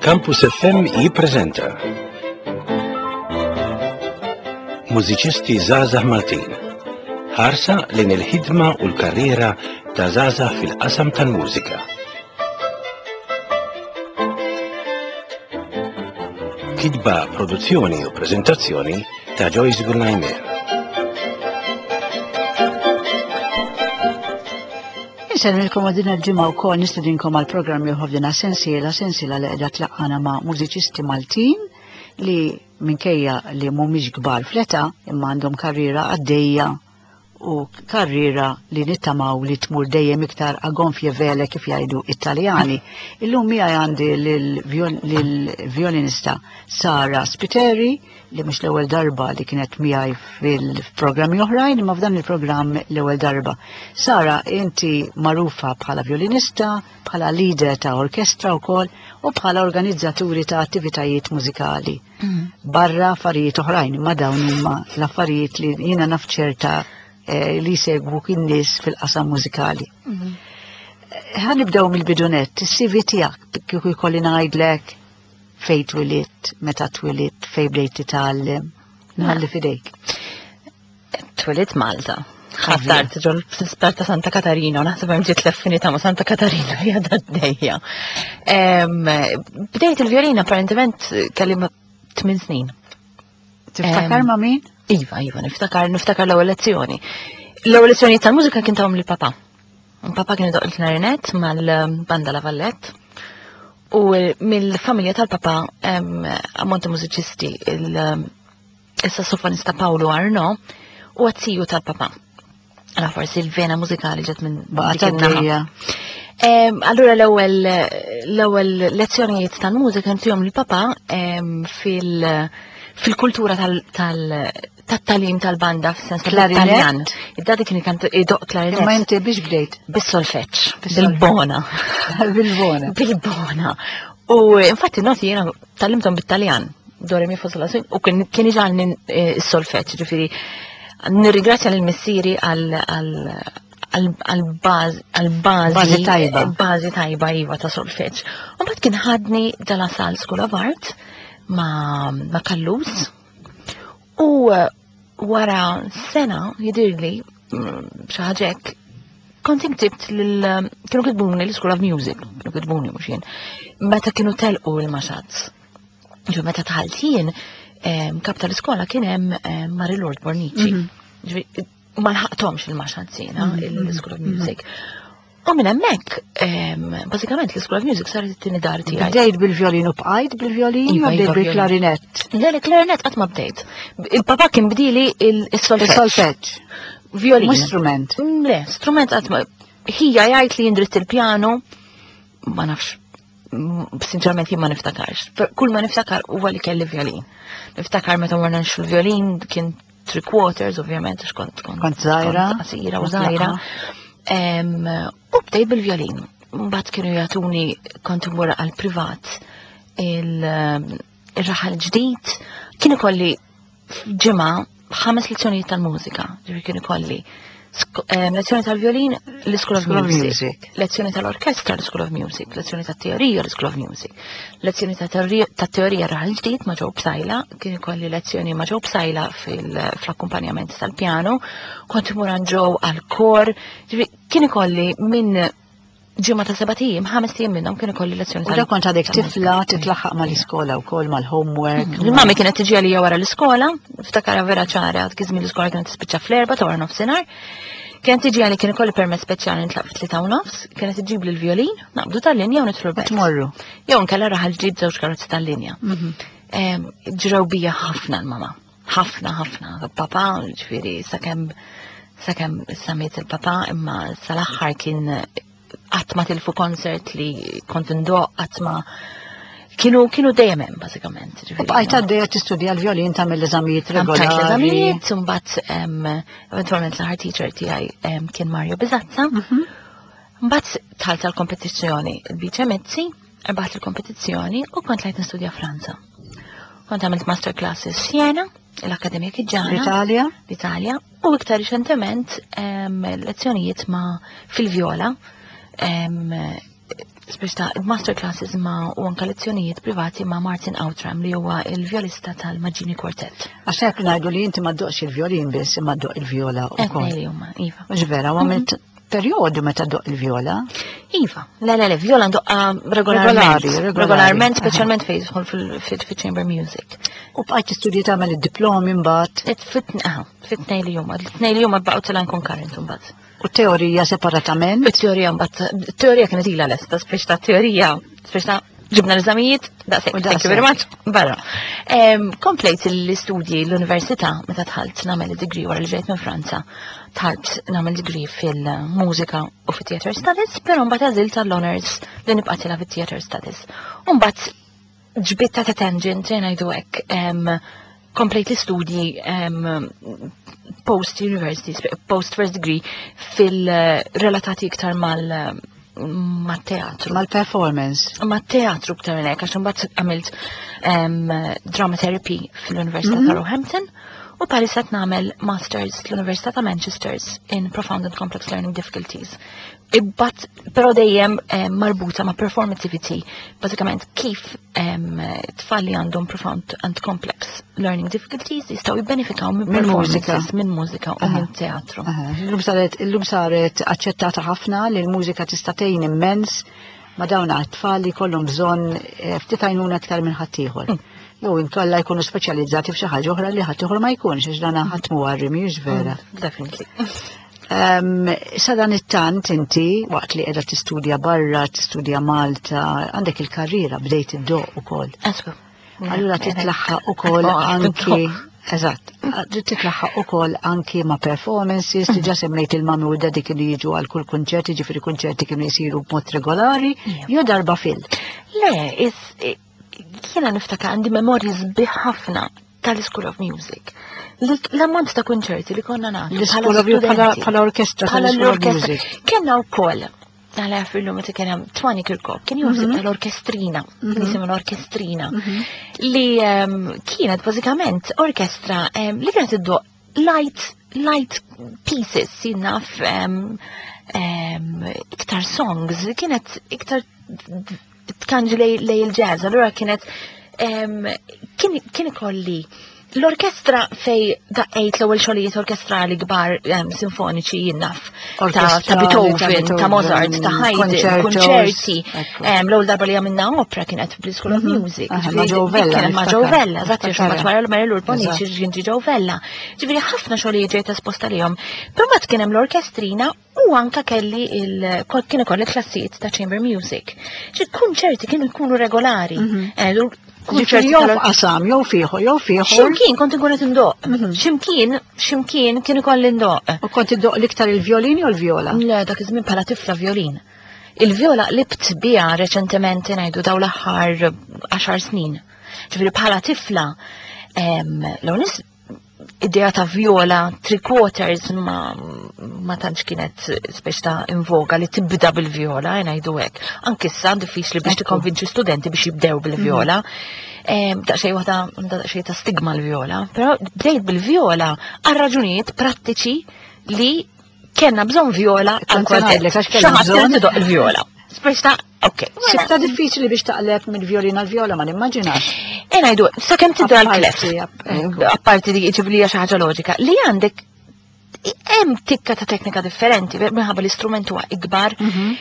Campus FM jippreżenta Mużiċisti Żgħażagħ Maltin. Ħarsa lejn il-ħidma u l-karriera ta' żgħażagħ fil-qasam tal-mużika. Kitba, produzzjoni u preżentazzjoni ta' Joyce Gurnajmer. Nilkom għadina ġimma u kol nistudinkom għal-programmi uħobdina sensiela li għedat laqana ma' mużiċisti Maltin li minkejja li mumiex gbar fleta imma għandhom karriera għaddejja u karriera li nittamaw li tmur dejjem iktar agonfje vele kif jgħidu Italjani. Illum miegħi għandi l-violinista Sara Spiteri li mhux l-ewwel darba li kienet miegħi fil-programmi oħrajn imma f'dan il-programm l-ewwel darba. Sara, inti magħrufa bħala violinista, bħala leader ta' orkestra wkoll u bħala organizzaturi ta' attivitajiet mużikali. Barra affarijiet oħrajn, imma dawn huma l-affarijiet li jiena naf ċerta li segwu kien nies fil-qasam mużikali. Ħanibdew mill-bidunet, is-CV tiegħek kieku jkolli ngħidlek fejn twilit, meta twilit, fejn bdejt titgħallem, nħalli fidejk. Twilit Malta. Ħaftart ġol fl-isptar ta' Santa Katarina, u naħseb hemm ġiet l-affinità ma' Santa Katarina hija għaddejja. Bdejt il-vjolina apparentement kelli 8 snin. Tiftakar ma' min? Iva, niftakar l-ewwel lezzjoni. L-ewwel lezzjoni tal-mużika kien tagħhom lill-papa. Papa kien idoq il-klarinet mal-banda La Vallette. U mill-familja tal-papa ammont ta' mużiċisti il-sassofonista Paolo Arno u għazziju tal-papa. Allora forsi il-vena mużikali ġet minn baqgħa. Allura l-ewwel lezzjonijiet tal-mużika ntihom lill-papa fil-kultura tal-talim tal-banda f'sens tal-Taljan. Id-dadi kien idoq klarinet. Imma inti biex bdejt? Bis-solfeġġ, bil-bona. Bil-bona. Bil-bona. U infatti noti jiena tallimthom bit-Taljan. Dore mi fosla u kien iġalni s-solfeġġ, ġifieri nirringrazzja lill-missieri għal-bażi tajba iva ta' solfeġġ. U mbagħad kien ħadni ġala sal School of Art ma' Kallus u wara sena jidirli xi ħaġek kont intibt kienu kitbuni l-School of Music, kienu kitbuni mhux jien, meta kienu telqu l-Maxazz. Ġu meta tħalt jien kap tal-iskola kien hemm Mary Lord Bornici. Ma lħaqthomx il-Maxazz jiena l-School of Music. U minn hemmhekk bażikament l-School of Music saret it-tieni dar tiegħi. Bdejt bil-vjolin u bqajt bil-vjolin u bdejt bil-klarinett. Le, klarinett qatt ma bdejt. Il-papa kien bdili il-solfeġġ. Violin. Mhux strument. Le, strument qatt ma ħija jgħid li jindritt il-pjano ma nafx. Sinċerament jien ma niftakarx. Kull ma niftakar huwa li kelli vjolin. Niftakar meta morna nxu l-vjolin kien 3/4 ovvjament għax kont żgħira. Qasira u żgħira. U bdejt bil-vjolin. Mbagħad kienu jagħtuni kont imur għall-privat il-raħal ġdid. Kien ikolli ġimgħa 5 lezzjonijiet tal-mużika. Ġifieri kien ikolli lezzjoni tal-vjolin l-School of Music, lezzjoni tal-orkestra l-School of Music, lezzjoni tat-teorija l-School of Music, lezzjoni tat-teorija raħal ġdid ma' ġew bsajla, kien ikolli lezzjoni ma' ġew bsajla fl-akkumpanjament tal-pjano, kont imur ġew għall-kor, kien ikolli minn ġimma ta' 7 ijiem, 5 ijiem minnhom kien ikolli lezzjoni tal-mużika. U kont għadek tifla titlaħħaq mal-iskola wkoll mal-homework. Il-mami kienet tiġi għalija wara l-iskola, ftakara vera ċara, kizmi l-iskola kienet tispiċċa fl-4 ta' wara nofsinhar. Kienet tiġi għalli kien ikolli permess speċjali nitlaq fit-3:30, kienet iġib li l-vjolin, naqbdu tal-linja u nitlu l-bett. Tmorru. Jew nkella raħal ġib żewġ karozzi tal-linja. Ġraw bija ħafna l-mama. Ħafna. Papa, ġifieri sakemm samiet il-papa imma sal-aħħar kien qatt ma tilfu konsert li kont indoq qatt ma kienu dejjem hemm bażikament. Bqajt għaddejja tistudja l-vjolin tagħmel eżamijiet regolari. Eżamijiet u mbagħad eventwalment l-art teacher tiegħi kien Mario Bizazza. Mbagħad tħalt għall-kompetizzjoni il-Biċe Mezzi, rbaħt il-kompetizzjoni u kont lejt nistudja Franza. Kont għamilt master classes f'Siena, l-Akkademija Kiġġana. L-Italja. U iktar riċentement lezzjonijiet ma' fil-vjola speċta master classes u anka lezzjonijiet privati ma' Martin Outram li huwa il-vjolista tal-Maġini Quartet. Għaxek ngħidu li inti ma ddoqx il-violin biss imma ddoq il-vjola wkoll. Iva. Mhux vera, għamilt perjodu meta ddoq il-vjola. Iva, le, vjola ndoqqa regolarment, speċjalment fejn jidħol fil-chamber music. U bqajt tistudji tagħmel id-diplomi mbagħad. Fit-tnejn li huma. Tnejn li huma baqgħu tilgħin concurrent imbagħad. U teorija separatament? It-teorija mbagħad, teorija kienet ilha lesta, speċta teorija, speċta ġibna l-eżamijiet, daqshekk, thank you very much, barra. Komplejt l-istudji l-università meta tħalt nagħmel id-degree wara li ġejt minn Franza. Tħalt nagħmel degree fil-mużika u fit-theater studies, però mbagħad għażilt tal-honors li nibqa' tilha fit-theater studies. U mbagħad ġbitta ta' tangent ngħidu hekk, komplejt l-istudji post first degree fil-relatati iktar mal-teatru. Mal-performance. Mal-teatru iktar nek, għax mbagħad għamilt drama therapy fil-Università ta' Roehampton u palissa nagħmel masters fl-Università ta' Manchester in Profound and Complex Learning Difficulties. Però dejjem marbuta ma' performativity, bażikament kif tfalli għandhom profound and complex learning difficulties jistgħu jibbenefikaw minn performances, minn mużika u minn teatru. Illum saret aċċettata ħafna li l-mużika tista' tgħin immens ma' dawn għat-tfal li jkollhom bżonn ftit għajnuna aktar minn ħadd ieħor. Jew inkollha jkunu speċjalizzati f'xi ħaġa oħra li ħadd ieħor ma jkunx għax dan ħadd muwarri mhijiex vera. Definitely. Sa dan it-tant inti waqt li qiegħda tistudja barra, tistudja Malta, għandek il-karriera bdejt iddoq ukoll. Allura titlaħħaq ukoll anki eżatt, titlaħħaq ukoll anki ma' performances, diġà semmejt il-mami u d-dadi kienu jiġu għal kull kunċerti, ġifieri kunċerti kienu jsiru b'mod regolari, jew darba fil. Le, jiena niftakar għandi memories ħafna tal-School of Music. L-ammont ta' konċerti li konna nagħtu. L-School of Music bħala orkestra tal-School of Music. Kenna wkoll għala fil-lum meta kien hemm Twani Kirkop, kien jużib tal-orkestrina, kien jisimha l-orkestrina, li kienet bażikament orkestra li kienet iddoq light pieces, sinaf iktar songs, kienet iktar tkanġi lej il-jazz, allura kien ikolli l-orkestra fej daqqejt l-ewwel xogħlijiet orkestrali kbar sinfoniċi jinnaf ta' Beethoven, ta' Mozart, ta' Haydn, konċerti. L-ewwel darba li għamilna opera kienet bl-School of Music. Kienet ma' Ġovella, eżatt jew ma twara l-Mary Lurponici ġinti Ġovella. Ġifieri ħafna xogħlijiet ġejt esposta lihom. Però mbagħad kien hemm l-orkestrina u anka kelli kien ikolli klassijiet ta' chamber music. Kunċerti kienu jkunu regolari. Ġifieri jew f'qasam, jew fieħu. Ximkien kont inkun qed indoq. Ximkien kien ikolli ndoq. U kont iddoq l-iktar il-violin jew l-vjola? Le, dak iż-żmien bħala tifla violin. Il-vjola libt biha reċentement ngħidu dawn l-aħħar 10 snin. Ġifieri bħala tifla l-onis idea ta' vjola 3/4 ma tantx kienet speċta invoga li tibda bil-vjola, ngħidu hekk. Anke issa diffiċli biex tikkonvinċi studenti biex jibdew bil-vjola. Daqsxejn ta' stigma l-vjola, però bdejt bil-vjola għal raġunijiet prattiċi li kellna bżonn vjola għal kwartett. Xaħat kien tidoq il-vjola. Speċta, ok. Sibta diffiċli biex taqleb mill-violin għal-vjola ma nimmaġinax. Ngħidu, sakemm tidra l-klef, apparti di ġiblija xi ħaġa loġika, li għandek hemm tikka ta' teknika differenti, minħabba l-istrument huwa ikbar,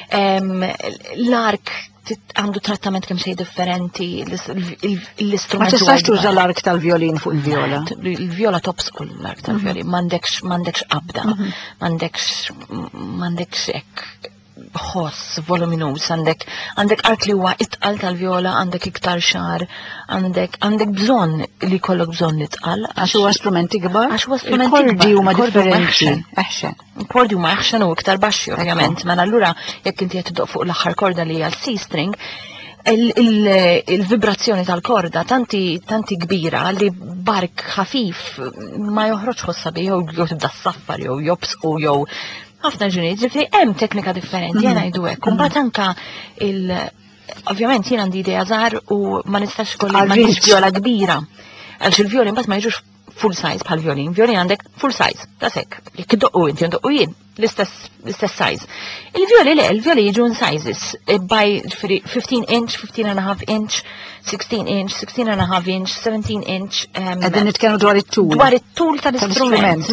l-ark għandu trattament kemm xejn differenti, l-istrument. Ma tistax tuża l-ark tal-violin fuq il-vjola. Il-vjola topsqu l-ark tal-violin, m'għandekx qabda, m'għandekx hekk ħoss voluminus, għandek ark li huwa itqal tal-vjola, għandek iktar xar, għandek bżonn li kollok bżonn itqal. Għax huwa strumenti kbar? Għax huwa strumenti kbar. Il-kordi huma differenti. Il-kordi huma eħxen u iktar baxxi ovvjament, mela allura jekk inti qed tiddoq fuq l-aħħar korda li hija C-string, il-vibrazzjoni tal-korda tanti kbira li bark ħafif ma joħroġ ħossa bi jew tibda s-saffar jew jobsqu jew ħafna ġunijiet, ġifri hemm teknika differenti, jena jdu hekk. Mbagħad anka ovvjament jien għandi idea żgħar u ma nistax kolli ma vjola kbira. Għaliex il-vjoli mbagħad ma jiġux full size bħal violin. Violin għandek full size, ta' sekk. Jekk iddoqqu inti ndoqqu jien, l-istess size. Il-violi le, il-violi jiġu in sizes by 15 inch, 15.5 inch, 16 inch, 16.5 inch, 17 inch. Għedin nitkellmu dwar it-tul. Dwar it-tul tal-istrument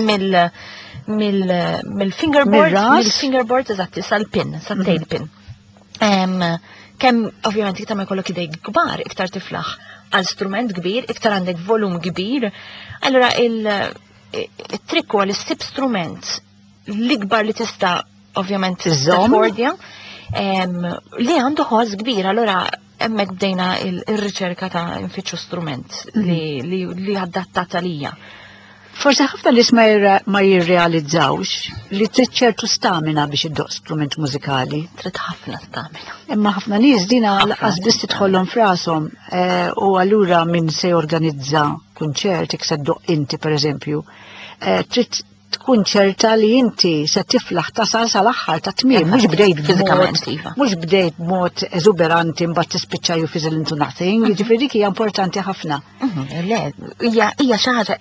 mill-fingerboard, eżatti, sal-pin, sal-tail pin. Kemm ovvjament iktar ma jkollok idej kbar, iktar tiflaħ għal strument kbir, iktar għandek volum kbir. Allora il-trikk huwa li ssib strument l-ikbar li tista' ovvjament taffordja li għandu ħoż kbir. Allora hemmhekk bdejna il-riċerka ta' infittxu strument li adattata lija. Forse ħafna li ma jirrealizzawx li trid ċertu stamina biex iddoq strument mużikali. Trid ħafna stamina. Imma ħafna nies dina laqas biss tidħollhom frashom u allura min se jorganizza kunċert jekk se ddoq inti pereżempju trid tkun ċerta li inti se tiflaħ tasal sal-aħħar ta' tmiem, mhux bdejt fiżikament, mhux bdejt b'mod eżuberanti mbagħad tispiċċa you fizzle into nothing, jiġifieri hija importanti ħafna. Le, hija xi ħaġa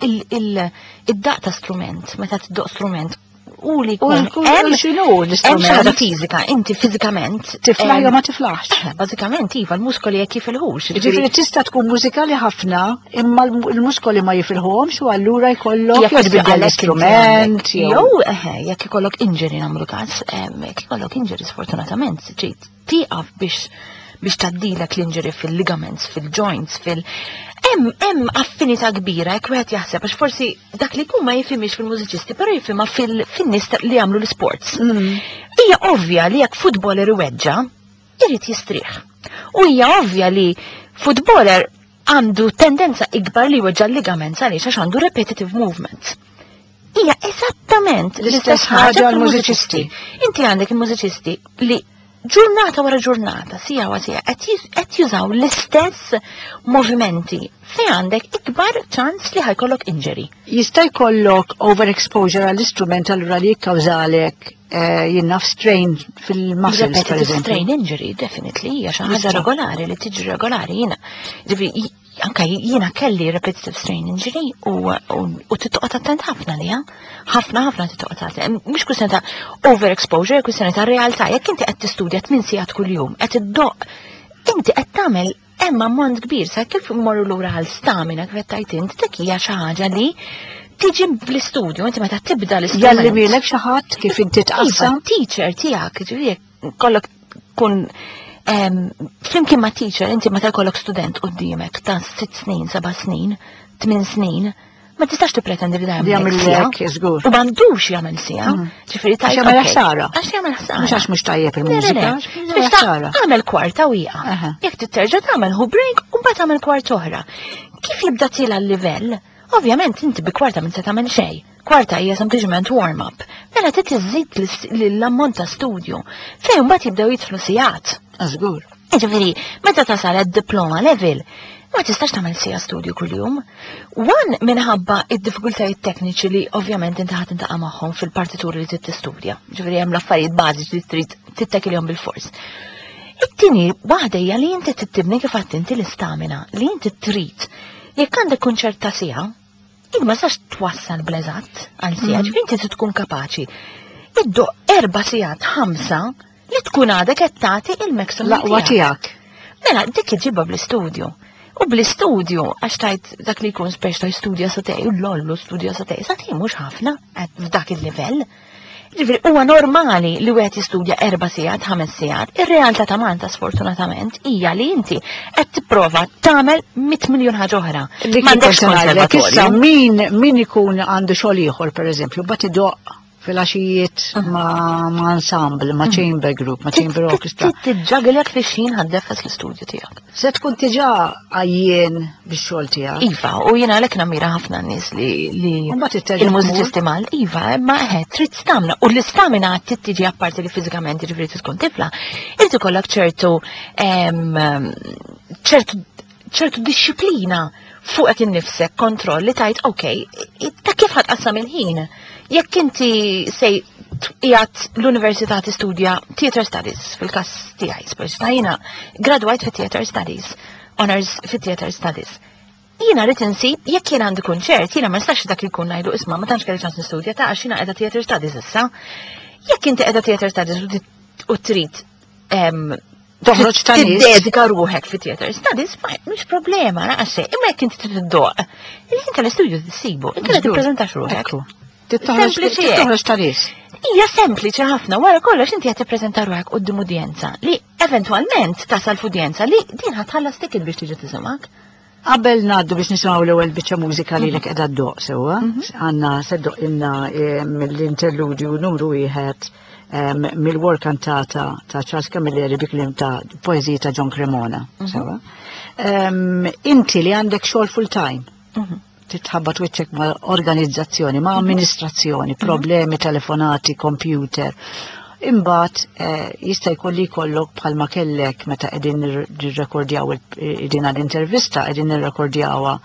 id-daq ta' strument, meta tiddoq strument u li jkun x'inhu hemm xi ħaġa fiżika, inti fiżikament tiflaħ jew ma tiflaħx. Bażikament iva l-muskoli jekk jifilħux. Jiġifieri tista' tkun mużikali ħafna, imma l-muskoli ma jifilħhomx u allura jkollok l-istrument jew jekk ikollok injury nagħmlu każ, jekk ikollok injury sfortunatament ġejt tieqaf biex taddilek l-injury fil-ligaments, fil-joints, hemm affinità kbira jekk wieħed jaħseb għax forsi dak li jkun ma jifhimx fil-mużiċisti, però jifhimha fin-nies li jagħmlu l-sports. Hija ovvja li jekk futboler iweġġa' irid jistrieħ. U hija ovvja li futboler għandu tendenza ikbar li jweġġa' l-ligaments għaliex għax għandu repetitive movements. Hija eżattament l-istess ħaġa għall-mużiċisti. Inti għandek il-mużiċisti li ġurnata wara ġurnata, sija wara sija, qed jużaw l-istess movimenti fejn għandek ikbar ċans li ħajkollok injury. Jista' jkollok overexposure għall-istrument allura li jikkawżalek jinnaf strain fil-muscles, per eżempju. Strain injury, definitely, hija xi ħaġa regolari li tiġi regolari jiena. Anka jiena kelli repetitive strain injury u tittoqgħod attent ħafna liha. Ħafna tittoqgħod attent. Mhux kwistjoni ta' overexposure, kwistjoni ta' realtà. Jekk inti qed tistudja 8 sigħat kuljum, qed iddoq, inti qed tagħmel hemm ammont kbir sa kif immorru lura għal stamina kif qed tgħid inti dik hija xi ħaġa li tiġi fl-istudju, inti meta tibda l-istrument. Jallimilek xi ħadd kif inti tqassam. Teacher tiegħek, ġifieri kollok kun flimkien ma' teacher, inti meta jkollok student quddiemek ta' 6 snin, 7 snin, 8 snin, ma tistax tippretendi li jagħmel hekk żgur. U m'għandux jagħmel sija. Ġifieri tajjeb. Għax jagħmel ħsara. Għax jagħmel ħsara. Mhux għax mhux tajjeb il-mużika. Għamel kwarta u jieqa. Jekk titterġa' tagħmel hu break u mbagħad tagħmel kwart oħra. Kif jibda tiela l-livell? Ovvjament inti bi kwarta minn se tagħmel xejn. Kwarta hija sempliċement warm-up. Mela trid iżid l-ammont ta' studju fejn mbagħad jibdew jidħlu sigħat. Żgur. Ġifieri, meta tasal għad-diploma level, ma tistax tagħmel sija studju kuljum. Minħabba id-diffikultajiet tekniċi li ovvjament inti ħadd intaqa' magħhom fil-partituri li trid tistudja. Ġifieri hemm l-affarijiet bażiċi li trid tittekilhom bil-fors. It-tieni waħda hija li inti tittibni kif qatt inti l-istamina li inti trid. Jekk għandek kunċert ta' sija, jien ma sax twassal bleżatt għal sija, ġifieri inti tkun kapaċi. Iddoq 4 sigħat 5 li tkun għadek qed tagħti il-maximum l-aqwa tiegħek. Mela dik iġibha bl-istudju. U bl-istudju għax tajt dak li jkun speċta jistudja satej, u l-ollu studja satej, satej mhux ħafna f'dak il-livell. Ġifieri huwa normali li wieħed jistudja 4 sigħat, 5 sigħat. Ir-realtà ta' Malta sfortunatament hija li inti qed tipprova tagħmel 100 miljun ħaġa oħra. M'għandekx konservatorju. Min ikun għandu xogħol ieħor pereżempju, bad idoq fil-għaxijiet ma' ensemble, ma' chamber group, ma' chamber orchestra. Tiġġaglek li xin ħaddefas l-istudju tiegħek. Se tkun tiġà għajjien bix-xogħol tiegħek. Iva, u jiena għalhekk nammira ħafna nies li il-mużiċisti mal, iva, ma trid stamina. U l-istamina trid tiġi apparti li fiżikament jiġifieri tkun tifla, irid ikollok ċertu disċiplina fuq qed innifsek kontroll li tajt okej, ta' kif ħadqassam il-ħin. Jekk inti sej qiegħed l-Università tistudja Theatre Studies fil-każ tiegħi, jiena gradwajt fi Theatre Studies, honors fi Theatre Studies. jiena rrid insib jekk jien għandi kunċert, jiena ma nistax dak li jkun ngħidu isma' ma tantx kelli ċans nistudja ta' għax jiena qiegħda theatre studies issa. Jekk inti qiegħda theatre studies u trid toħroġ ta' nies. Tiddedika ruħek fi theatre studies, mhux problema naqas imma jekk inti trid iddoq. Inti tal-istudju tissibu, inti qed tippreżentax ruħek. Toħroġ ta' nies. Hija sempliċi ħafna, wara kollox inti qed tippreżenta ruħek quddiem udjenza li eventwalment tasal f'udjenza li din ħatħallas ticket biex tiġi tisimgħek. Qabel ngħaddu biex nisimgħu l-ewwel biċċa mużika li lek qiegħda ddoq sewwa, għandna se ddoqilna mill-interludju numru wieħed mill-war kantata ta' Charles Camilleri bi kliem ta' poeżiji ta' John Cremona. Sewwa. Inti li għandek xogħol full time. Titħabba twiċċek ma' organizzazzjoni, ma' amministrazzjoni, problemi telefonati, computer. Imbagħad jista' jkolli jkollok bħalma kellek meta qegħdin nirrekordjaw din l-intervista qegħdin nirrekordjawha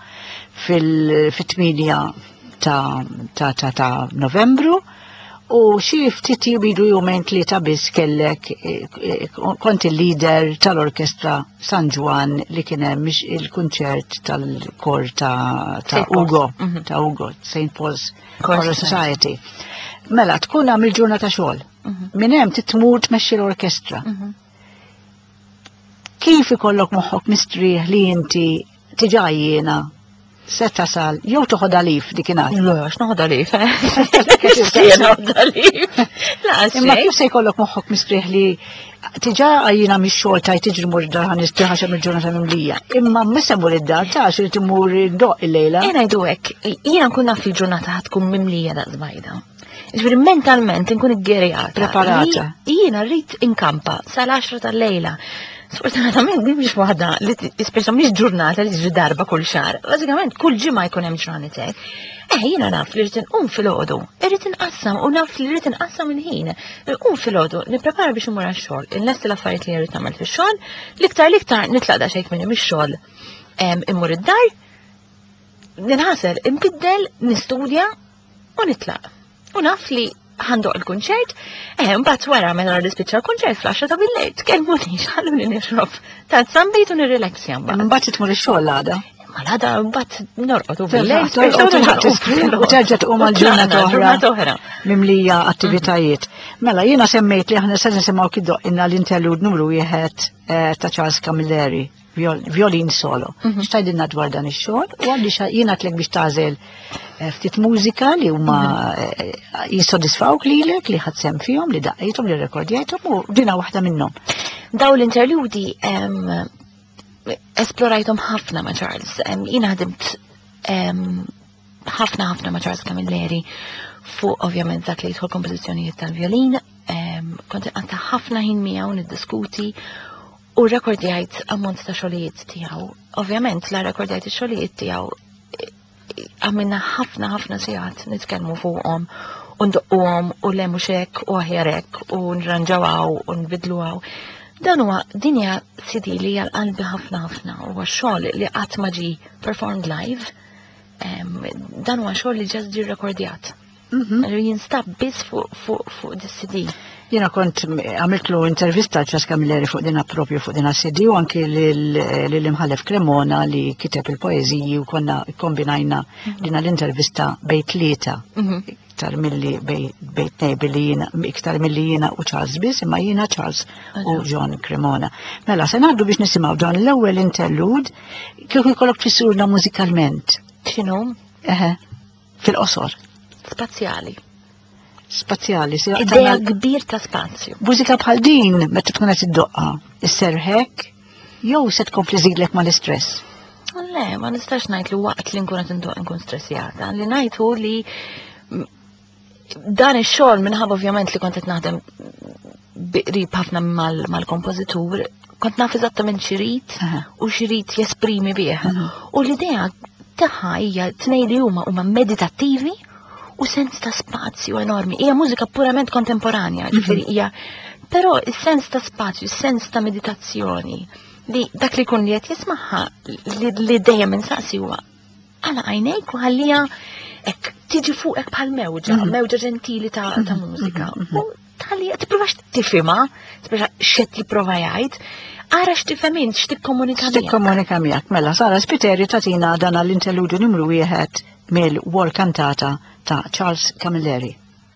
fit-8 ta' Novembru u xi ftit jbidu jumejn tlieta biss kellek kont il-leader tal-orkestra San Juan li kien hemm il-kunċert tal-kor ta' Ugo, St. Paul's Choral Society. Mela tkun għamil ġurnata xogħol. Minn hemm titmur tmexxi l-orkestra. Kif ikollok moħħok mistrieħ li inti tiġajjina se tasal jew toħod għalif dikinhar. Għax noħod għalif. Imma kif se jkollok moħħok mistrieħ li tiġa għajjina mix-xogħol tajt tiġri mur id-dar ħan nistrieħ għax hemm il-ġurnata mimlija. Imma meta mur id-dar tax irid imur doq il-lejla. Jiena ngħidu hekk, jiena nkun naf il-ġurnata ħad tkun mimlija daqsbajda. Ġifieri mentalment inkun iggerjata. Preparata. Jiena rrid inkampa sal-10 tal-lejla. Sfortunatament din mhix waħda li speċa mhix ġurnata li tiġi darba kull xahar. Bażikament kull ġimgħa jkun hemm ġranet hekk. Jiena naf li rrid inqum filgħodu, irrid inqassam u naf li rrid inqassam il-ħin. Inqum filgħodu, nipprepara biex imur għax-xogħol, inlesti l-affarijiet li rrid nagħmel fix-xogħol, l-iktar nitlaq daqsxejn minni mix-xogħol immur id-dar, ninħasel, inbiddel, nistudja u nitlaq. U naf li ħandoq il-kunċert, mbagħad wara meta nispiċċa l-kunċert fl-10 ta' billejl, tkellmuni ħalluni nixrob ta' sambejt u nirrilaksja mbagħad. Mbagħad titmur ix-xogħol għada. Ma l-għada mbagħad norqod u billejl. U terġa' tqum għal-ġurnata oħra mimlija attivitajiet. Mela jiena semmejt li aħna se nisimgħu kiddoq inna l-interlude numru wieħed ta' Charles Camilleri, violin solo. Xtajdilna dwar dan ix-xogħol u għalli jiena tlek biex tażel ftit mużika li huma jissodisfawk lilek li ħadsem fihom li daqqejthom li rekordjajthom u dina waħda minnhom. Daw l-interludi esplorajthom ħafna ma' Charles. Jiena ħdimt ħafna ma' Charles Camilleri fuq ovvjament dak li jidħol kompożizzjonijiet tal-violin, kont inqatta ħafna ħin miegħu niddiskuti u rekordjajt ammont ta' xogħlijiet tiegħu. Ovvjament la rekordjajt ix-xogħlijiet tiegħu għamilna ħafna sigħat nitkellmu fuqhom u ndoqquhom u lemmu xek u aħjarek u nranġawaw u nbidluwaw. Dan huwa dinja CD li hija qalbi ħafna u xogħol li qatt ma ġie performed live. Dan huwa xogħol li ġast ġie rekordjat. Jinstab biss fuq dis-CD. Jiena kont għamiltlu intervista Charles Camilleri fuq dina propju fuq dina CD u anki l-imħallef Cremona li kiteb il-poeziji u konna kombinajna dina l-intervista bej tlieta. Iktar milli bej iktar milli jiena u Charles biss, imma jiena Charles u John Cremona. Mela, se ngħaddu biex nisimgħu dan l-ewwel interlude kieku jkollok tfissurna mużikalment. X'inhu? Fil-qosor. Spazjali, idea kbir ta' spazju. Mużika bħal din meta tkun qed iddoqqa, isserħek jew se tkompli żidlek mal-istress? Le, ma nistax ngħid li waqt li nkun qed indoq nkun stressjata. Li ngħidu li dan ix-xogħol minħabba ovvjament li kont qed naħdem qrib ħafna mal-kompożitur, kont naf eżattament x'irid u x'irid jesprimi bih. U l-idea tagħha hija tnejn li huma meditattivi u sens ta' spazju enormi. Hija mużika purament kontemporanja, ġifieri hija, però is-sens ta' spazju, is-sens ta' meditazzjoni li dak li jkun li qed jismagħha li dejjem insaqsi huwa għala għajnejk u ħallija hekk tiġi fuqek bħal mewġa ġentili ta' mużika. U tħalli tipprovax tifhimha, tipprova x'qed jipprova jgħid. Ara x'tifhem int, x'tikkomunika miegħek. Mela Sara Spiteri tagħtina dan l-interludju numru 1 mill-War Cantata ta' Charles Camilleri.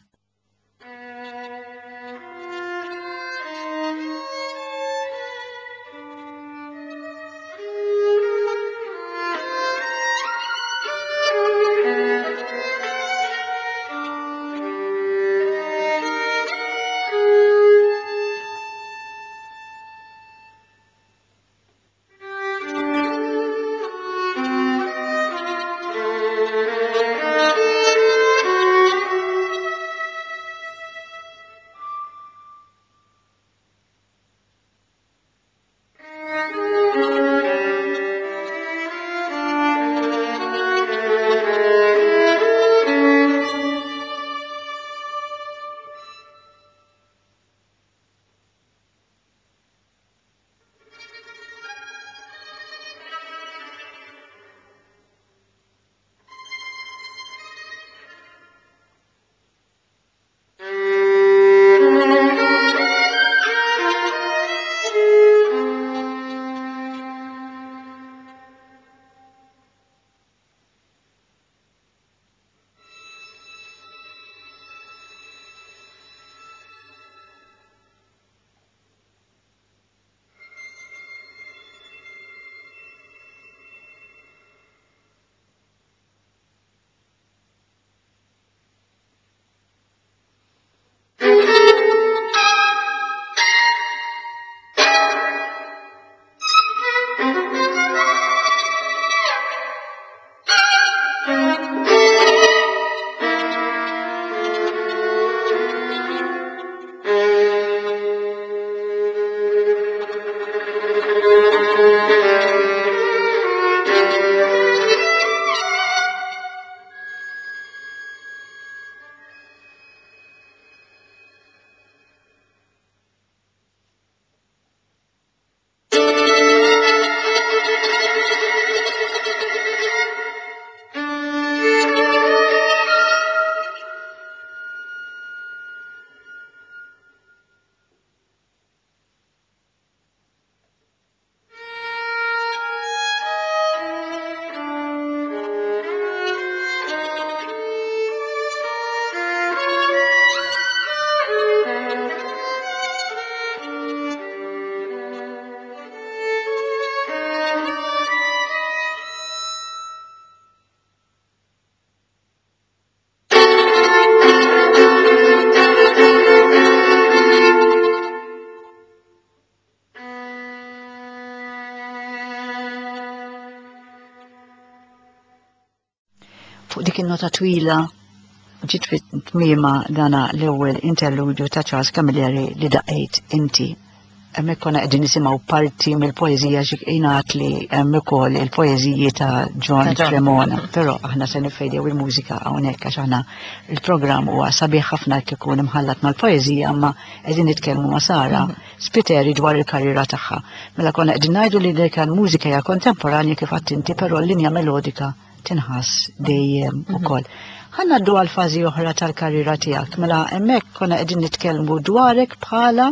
Fuq dik in-nota twila ġiet fit-tmiema dana l-ewwel interludju ta' Charles Camilleri li daqgħid inti. Hemmhekk konna qegħdin nisimgħu parti mill-poeżija xi ngħid li hemm ukoll il-poeżiji ta' John Cremona, però aħna se nifejdew il-mużika hawnhekk għax aħna il-programm huwa sabiħ ħafna jekk ikun imħallat mal-poeżija, imma qegħdin nitkellmu ma' Sara Spiteri dwar il-karriera tagħha. Mela konna qegħdin ngħidu li dik il-mużika hija kontemporanja kif qatt inti, però l-linja melodika tinħass dejjem ukoll. Ħanna ddu għal fażi oħra tal-karriera tiegħek. Mela hemmhekk konna qegħdin nitkellmu dwarek bħala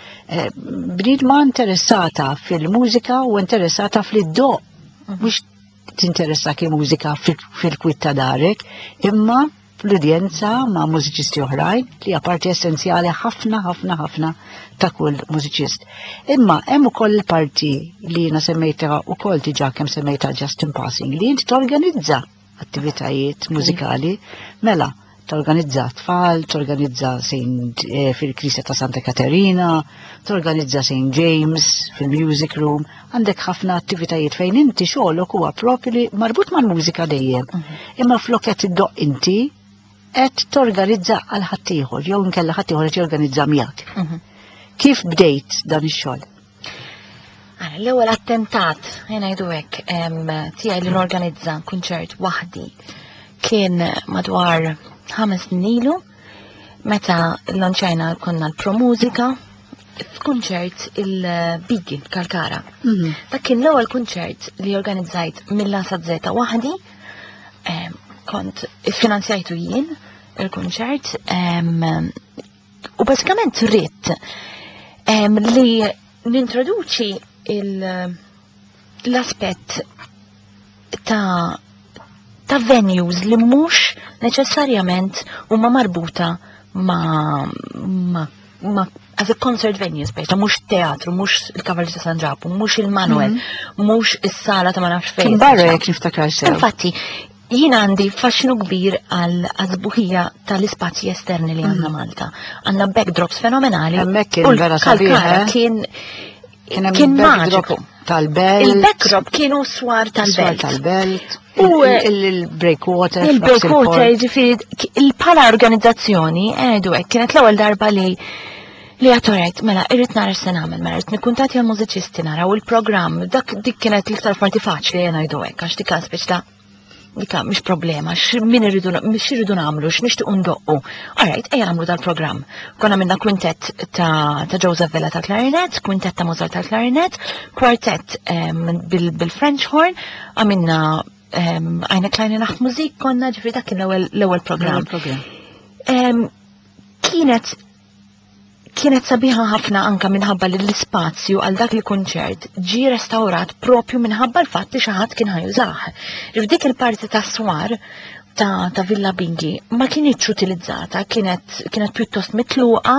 bniedma interessata fil-mużika u interessata fl-iddoq. Mhux tinteressa ki mużika fil-kwitt ta' darek, imma fl-udjenza ma' mużiċisti oħrajn li hija parti essenzjali ħafna ħafna ħafna ta' kull mużiċist. Imma hemm ukoll il-parti li jiena semmejtha wkoll diġà kemm semmejtha just in passing li inti torganizza attivitajiet mużikali, mela torganizza tfal, torganizza fil-Knisja ta' Santa Caterina, torganizza St. James fil-Music Room, għandek ħafna attivitajiet fejn inti xogħolok huwa propri marbut mal-mużika dejjem. Imma flok qed iddoq inti qed torganizza għal ħaddieħor jew inkella ħaddieħor qed jorganizza miegħek. Kif bdejt dan ix-xogħol? L-ewwel attentat, ngħidu hekk, tiegħi li norganizza kunċert waħdi kien madwar 5 snin ilu, meta lanċajna konna l-Promużika f'kunċert il-Bigi Kalkara. Dak kien l-ewwel kunċert li organizzajt mill-A sa Z waħdi, kont iffinanzjajtu jien il-kunċert, U basikament rrit li nintroduċi l-aspett ta' venues li mhux neċessarjament huma marbuta ma' as a concert venues biex ta' mhux teatru, mhux il-Kavalli ta' San Ġapu, mhux il-Manuel, mhux is-sala ta' ma nafx fejn. Barra jekk niftakar sew. Infatti, jien għandi faxxinu kbir għal azbuħija tal-ispazji esterni li għandna Malta. Għandna backdrops fenomenali. Hemmhekk kien vera sabiħ. Kien magiku. Tal-belt. Il-backdrop kienu swar tal-belt. Tal-belt. Il-breakwater. Il-breakwater, ġifiri, il-pala organizzazzjoni, kienet l-ewwel darba li għatorajt, mela, irrit nara s-senamel, mela, irrit nikuntati għal mużiċisti nara, u l-program, dik kienet l-iktar parti faċli jena għax dik speċ ta' dika, mish problema, mish irridu namlu, x'nixtiqu ndoqqu. Alright, ejja namlu dal-program. Konna minna kwintett ta' Joseph Villa ta' klarinet, kwintett ta' Mozart ta' klarinet, kwartett bil-French horn, għamilna għajna klajni naħt mużik, konna ġifri dak kien l-ewwel program. Kienet sabiħa ħafna anka minħabba li l-ispazju għal dak il-kunċert ġi restaurat propju minħabba l-fatt li xi ħadd kien ħajużah. Dik il-parti ta' swar ta' Villa Bingi ma kienitx utilizzata, kienet pjuttost mitluqa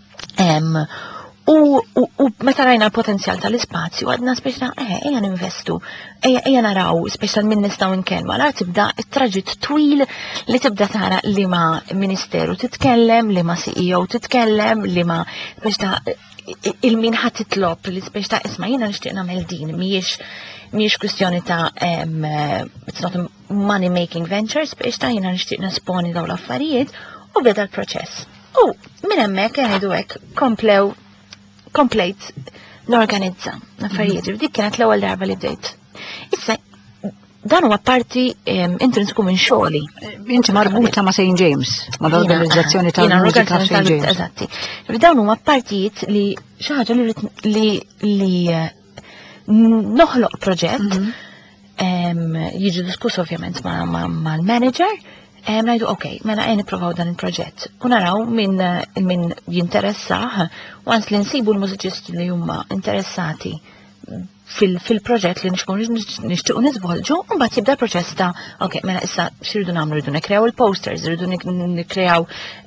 u meta rajna l-potenzjal tal-ispazju għadna speċna ejja ninvestu, ejja naraw speċa minn nistgħu nkellmu għal tibda it-traġitt twil li tibda tara li ma ministeru titkellem, li ma CEO titkellem, li ma speċta il-min ħadd titlob li speċta isma' jiena nixtieq nagħmel din mhijiex kwistjoni ta' it's not a money making venture speċta jiena nixtieq nesponi dawn l-affarijiet u beda l-proċess. U minn hemmhekk jgħidu hekk komplejt n-organizza l-affarijiet. Dik kienet l-ewwel darba li bdejt. Issa dan huwa parti intrinsku minn xogħli. Inti marbuta ma' St. James, ma' l-organizzazzjoni tal-mużika St. James. Eżatti. Dawn huma partijiet li xi ħaġa li noħloq proġett jiġi diskuss ovvjament mal-manager. Najdu, mela niprofaw dan il-proġett. U naraw min jinteressaħ, għans li nsibu l-mużiċisti li huma interessati fil-proġett li nixtiqu nizvolġu, un bat jibda l-proċess ta' mela issa xirridu namlu, rridu nekreaw il-posters, rridu nekreaw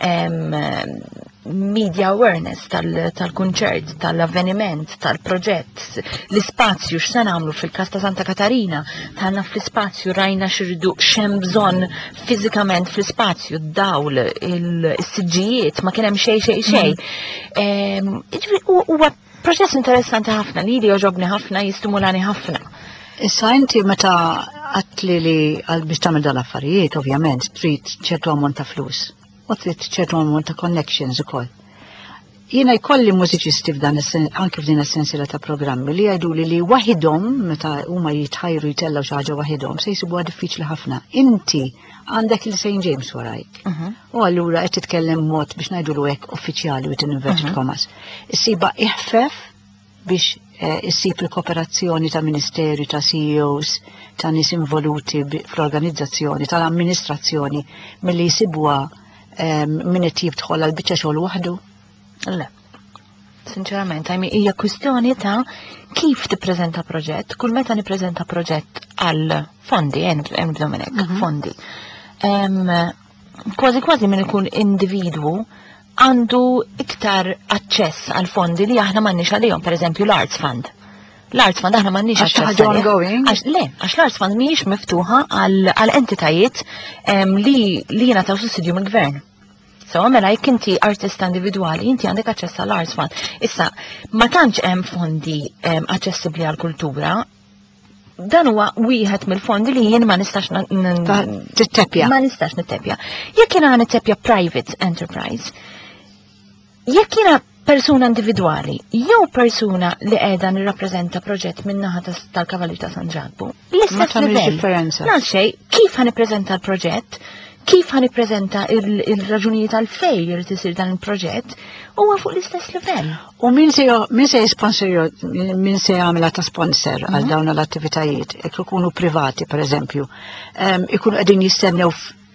media awareness tal-kunċert, tal-avveniment, tal-proġett, l-ispazju x'se nagħmlu fil-kas ta' Santa Katarina, tagħna fl-ispazju rajna x'irridu xem bżonn fiżikament fl-ispazju, d-dawl, is-siġġijiet, ma kien hemm xejn. Huwa proċess interessanti ħafna li joġobni ħafna, jistimulani ħafna. Issa inti meta għatli li biex tagħmel dal-affarijiet, ovvjament, trid ċertu ammont ta' flus. U trid ċertu ammont ta' connections ukoll. Jiena jkolli mużiċisti anke f'din is-sensiela ta' programmi li jgħiduli li waħidhom meta huma jitħajru jtellgħu xi ħaġa waħidhom se jsibuha diffiċli ħafna. Inti għandek il-St. James warajk. U allura qed titkellem mod biex ngħidulu hekk uffiċjali with inverted commas. Issiba iħfef biex issib il-kooperazzjoni ta' ministeri, ta' CEOs, ta' nies involuti fl-organizzazzjoni, tal-amministrazzjoni milli jsibuha min qed jibdħol għal biċċa xogħol waħdu? Le. Sinċerament, hija kwistjoni ta' kif tippreżenta proġett, kull meta nippreżenta proġett għal fondi, nibdew minn hekk, fondi. Kważi minn ikun individwu għandu iktar aċċess għal fondi li aħna m'għandniex għalihom, pereżempju l-Arts Fund. L-Arts Fund aħna m'għandniex aċċess ongoing. Għax l-Arts Fund mhijiex miftuħa għal entitajiet li jingħataw sussidju mill-gvern. So, mela jekk inti artista individwali, inti għandek aċċess għall Arts Fund. Issa, ma tantx hemm fondi aċċessibbli għall-kultura, dan huwa wieħed mill-fondi li jien ma nistax tittepja. Ma nistax nittepja. Jekk jiena nittepja private enterprise, jekk jiena persuna individwali, jew persuna li qiegħda nirrappreżenta proġett min-naħa tal-Kavalli ta' San Ġabu, l-istess livell. Nagħmel xejn, kif ħanippreżenta l-proġett, kif ħanippreżenta il-raġunijiet għalfejn irid isir dan il-proġett, huwa fuq l-istess livell. U min se jagħmilha ta' sponsor għal dawn l-attivitajiet, jekk ikunu privati pereżempju, ikunu qegħdin jistennew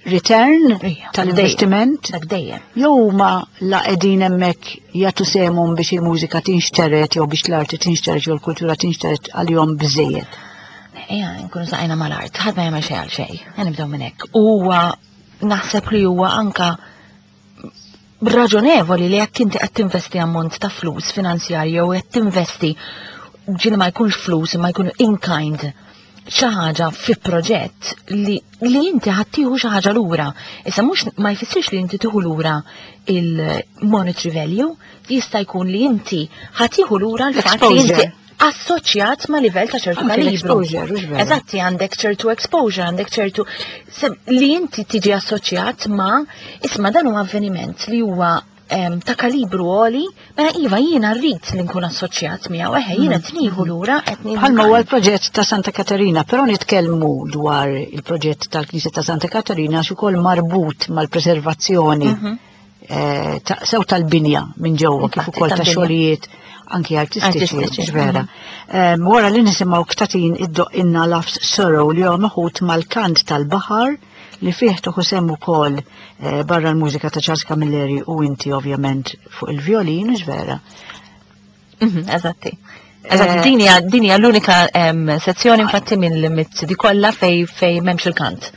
return tal-investiment jew ma la qegħdin hemmhekk jagħtu semhom biex il-mużika tinxteret jew biex l-arti tinxteret jew l-kultura tinxteret għalihom biżejjed. Nkunu saqajna mal-art, ħadd ma jagħmel xejn għal xejn. Nibdew minn hekk. Huwa naħseb li huwa anka raġonevoli li jekk inti qed tinvesti ammont ta' flus finanzjarji jew qed tinvesti ġieli ma jkunx flus ma jkun in kind xi ħaġa fi proġett li inti ħadd tieħu xi ħaġa lura. Issa mhux ma jfissirx li inti tieħu lura il-monetary value, jista' jkun li inti ħadd tieħu lura l-fatt li inti assoċjat ma' livell ta' ċertu kalibru. Eżatti, għandek ċertu exposure, għandek ċertu li inti tiġi assoċjat ma' isma' dan huwa avveniment li huwa ta' kalibru għoli, mela iva jiena rrid li nkun assoċjat miegħu jiena tnieħu lura qed bħalma huwa l-proġett ta' Santa Caterina, però nitkellmu dwar il-proġett tal-Knisja ta' Santa Caterina għax ukoll marbut mal-preservazzjoni sew tal-binja minn ġewwa kif ukoll ta' xogħlijiet anki artistiċi, ġvera. Wara li nisimgħu ktatin id-doqqinna Love's Sorrow li huwa meħud mal-kant tal-baħar li fih tuħu semmu ukoll barra l-mużika ta' Charles Camilleri u inti ovvjament fuq il-violin, ġvera. Eżatti. Dinja l-unika sezzjoni infatti mill-mit di kollha fej m'hemmx il-kant.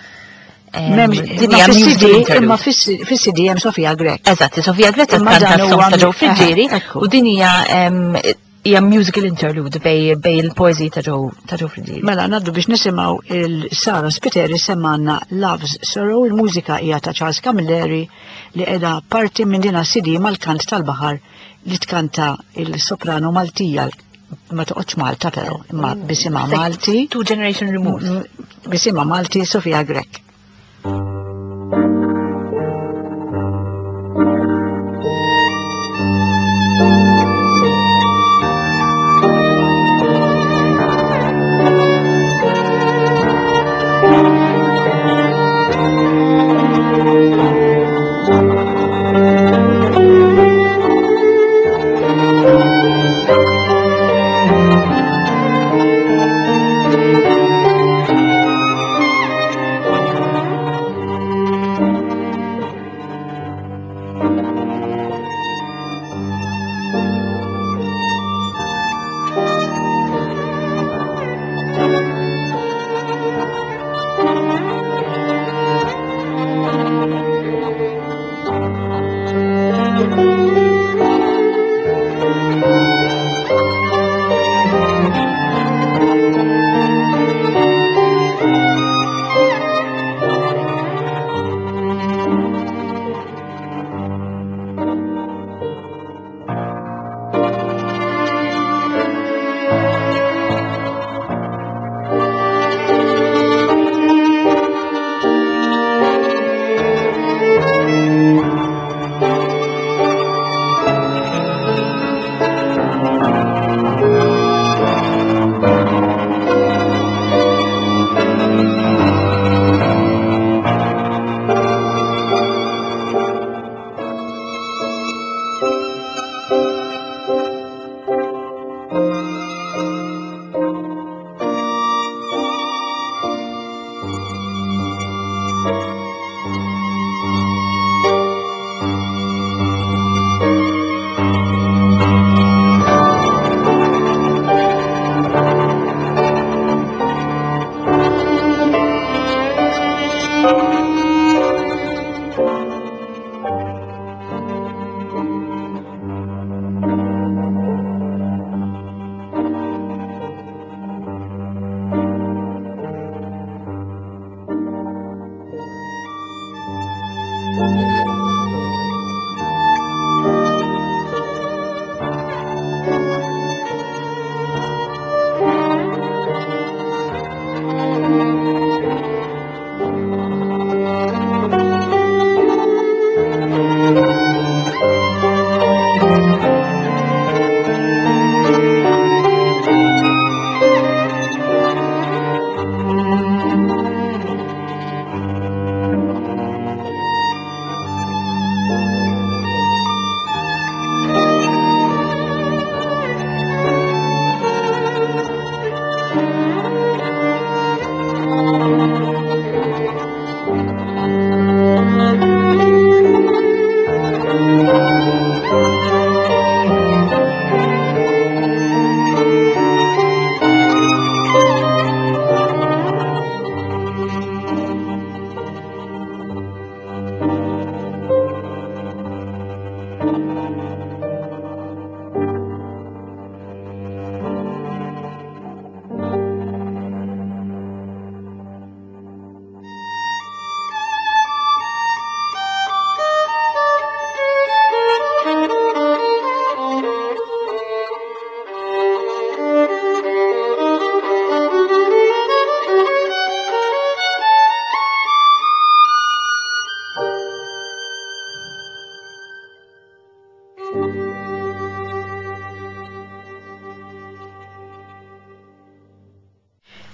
Imma fis-CD hemm Sofia Grek. Eżatti, Sofia Grek kanta s-song ta' Joe Frigieri u din hija musical interlude bej il-poeżi ta' Joe Frigieri. Mela ngħaddu biex nisimgħu il-Sara Spiteri semmanna Love's Sorrow, il-mużika hija ta' Charles Camilleri li qiegħda parti minn din CD mal-kant tal-baħar li tkanta il-soprano Maltija ma toqgħodx Malta però, imma bisimha Malti. Two generation removed. Bisimha Malti Sofia Grek.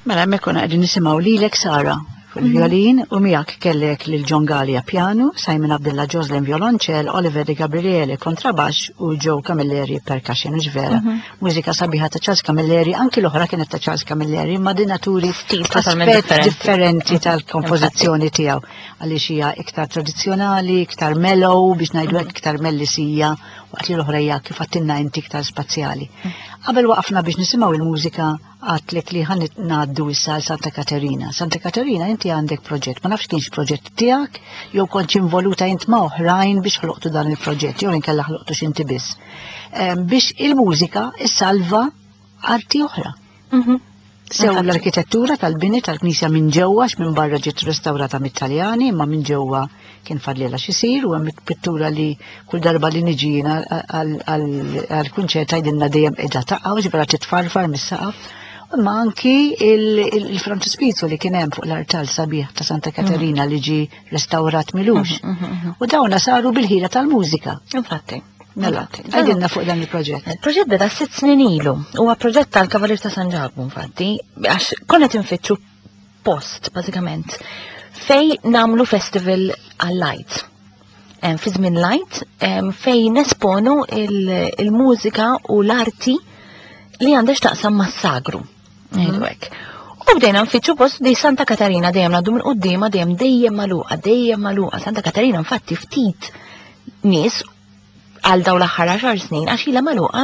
Mela hemmhekk konna qegħdin nisimgħu lilek Sara fil-violin u miegħek kellek lil John Gallia piano, Simon Abdullah Joslin violonċell, Oliver Di Gabriele kontrabax u Joe Camilleri percussion ġvera. Mużika sabiħa ta' Charles Camilleri, anki l-oħra kienet ta' Charles Camilleri, ma dinaturi aspett differenti tal-kompożizzjoni tiegħu. Għaliex hija iktar tradizzjonali, iktar mellow biex ngħidu hekk iktar mellisija, waqt li l-oħra hija kif għattilna inti iktar spazjali. Qabel waqafna biex nisimgħu il-mużika għatlek li ħan ngħaddu issa Santa Caterina. Santa Caterina inti għandek proġett, ma nafx kienx proġett tiegħek, jew kontx involuta int ma' oħrajn biex ħloqtu dan il-proġett, jew inkella ħloqtu x'inti biss. Biex il-mużika issalva arti oħra. Sew l-arkitettura tal-bini tal-Knisja minn ġewwa minn barra ġiet restawrata mit-Taljani, imma minn ġewwa kien fadliela xisir u hemm pittura li kull darba li niġina għall-kunċert tgħidilna dejjem qiegħda taqgħu ġifiera titfarfar mis-saqaf. Imma anki il-frontispizzu li kien hemm fuq l-artal sabiħ ta' Santa Caterina li ġi restawrat milux. U dawna saru bil-ħira tal-mużika. Infatti. Mela, għajdinna fuq dan il-proġett. Il-proġett beda 6 snin ilu. Huwa proġett tal-Kavalir ta' San Ġabu, infatti, għax konnet infittxu post, bażikament, fej namlu festival għall-light. Fi żmien light, fej nesponu il-mużika u l-arti li għandex taqsam mas-sagru. U bdejna nfittxu post di Santa Caterina dejjem għaddu minn qudiema dejjem magħluqa. Santa Caterina infatti ftit nies għal daw l-aħħar 10 snin għax ilha magħluqa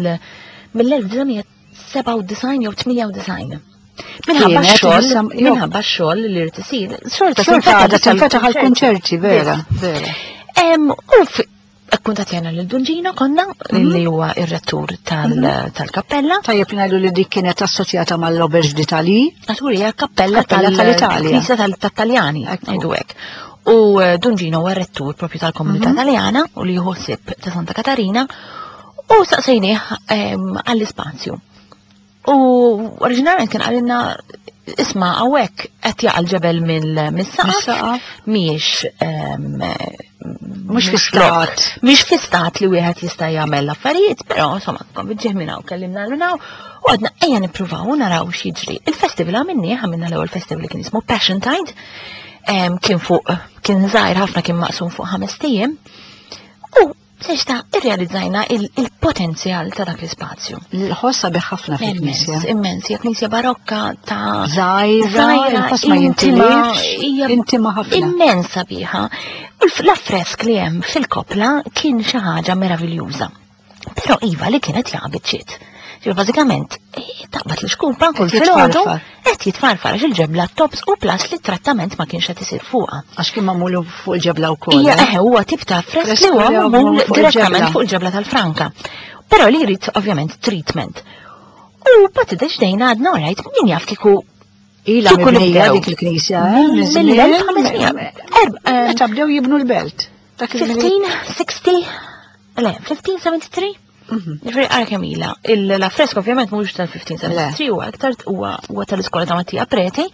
mill-1997 jew 98. Minħabba x-xogħol li rrid isir. Xorta tinfetaħ għall-kunċerti vera. U kuntatjana l-Dungino konna li huwa ir-rettur tal-kappella. Tajjeb ngħidu li dik kienet assoċjata mal-L'Auberge d'Italie. Naturi hija kappella tal-Knisja tal-Taljani ngħidu hekk. U Dungino huwa rettur propju tal-komunità Taljana u li jħossib ta' Santa Caterina u saqsejnieh għall-ispazju. U oriġinarjament kien għalilna isma' hawnhekk qed jaqa' l-ġebel mis-saqaf mhix mhix fi stat li wieħed jista' jagħmel l-affarijiet, però insomma konvinċih minn hawn kellimna l hawn u għadna ejja nippruvaw u naraw x'jiġri. Il-festival għamilnieh l-ewwel festival kien ismu Passiontide. Kien żgħir ħafna kien maqsum fuq 5 ijiem u seġta irrealizzajna il-potenzjal ta' dak l-ispazju. L-ħossa ħafna fil-Knisja. Immens, Knisja barokka ta' żgħira, intima ħafna. Immensa biħa. L-affresk li hemm fil-kopla kien xi ħaġa meraviljuża. Però iva li kienet jaqbid xiet. Bażikament, taqbad l-xkupa kull filgħodu qed jitfarfar għax il-ġebla tops u plas li trattament ma kienx qed isir fuqha. Għax kien magħmul fuq il-ġebla wkoll. Hija huwa tip ta' fresk li huwa magħmul direttament fuq il-ġebla tal-Franka. Però li jrid ovvjament treatment. U pati deċdejna għadna orajt min jaf kieku ilha mibnija dik il-Knisja. Meta bdew jibnu l-belt. 1573? Ġifri għara kemila. L-affresk ovvjament mux tal-1573 u aktar huwa tal-iskola ta' Mattia Preti.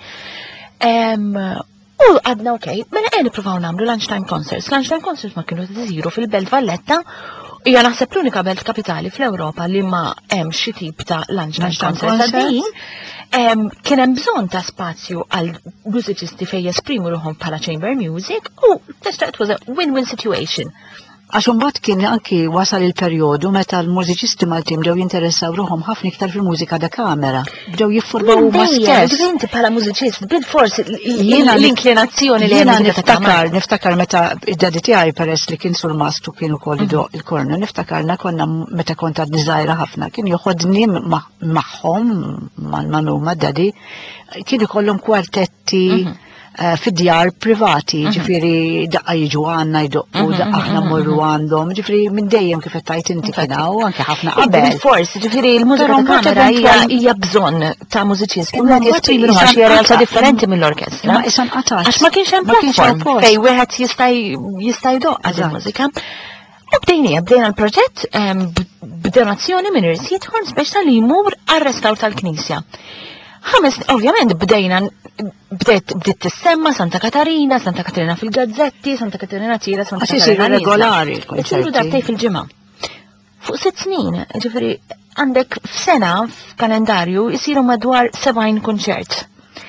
U għadna okej, mela nipruvaw namlu lunchtime concerts. Lunchtime concerts ma kienu t-tiziru fil-Belt Valletta. Hija naħseb l-unika belt kapitali fl-Ewropa li ma hemm xi tip ta' lunchtime concerts għaddejjin. Kien hemm bżonn ta' spazju għal mużiċisti fejn jesprimu ruħhom bħala chamber music u it was a win-win situation. Għax imbagħad kien anki wasal il-perjodu meta l-mużiċisti Maltin bdew jinteressaw ruħhom ħafna iktar fil-mużika da kamera. Bdew jiffurmaw huma stess. Inti bħala mużiċist, bil-forsi l-inklinazzjoni li jiena niftakar meta id-dadi tiegħi peress li kien sul mastu kienu ukoll idoq il-kornu, niftakarna konna meta kont għad żgħira ħafna, kien joħodni magħhom mal-manuma d-dadi, kienu ikollhom kwartetti fid-djar privati, ġifiri daqqa jiġu għanna jdoqqu, daqqa aħna morru għandhom, ġifiri minn dejjem kif tajt inti kienaw, anke ħafna qabel. Forsi, ġifiri il-mużika ta' kamera hija bżonn ta' mużiċist, kien għad jesprimu għax hija realtà differenti mill-orkestra. Ma isan qatax. Għax ma kienx hemm platform fej wieħed jista' jdoqqa il-mużika. U bdejna l-proġett b'donazzjoni minn irsiet ħorn speċta li jmur għal-restawr tal-Knisja. Ovvjament bdiet tissemma Santa Caterina fil-gazzetti, Santa Caterina tira, Santa Caterina regolari. Isiru darbtej fil-ġimgħa. fuq 6 snin, ġifiri għandek f'sena f'kalendarju jisiru madwar 70 kunċert.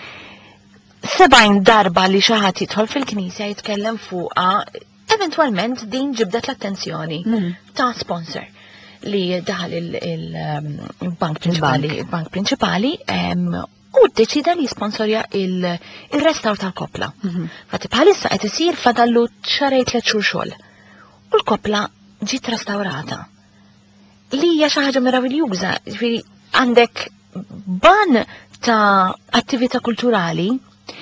70 darba li xi ħadd jidħol fil-Knisja jitkellem fuqha, eventwalment din ġibdet l-attenzjoni ta' sponsor li daħal il-bank prinċipali u d-deċida li jisponsorja il-restawr tal-kopla. Fatti bħalissa qed isir fadallu xarej 3 xhur xogħol. U l-kopla ġiet restawrata. Li hija xi ħaġa meraviljuża, ġifieri għandek ban ta' attività kulturali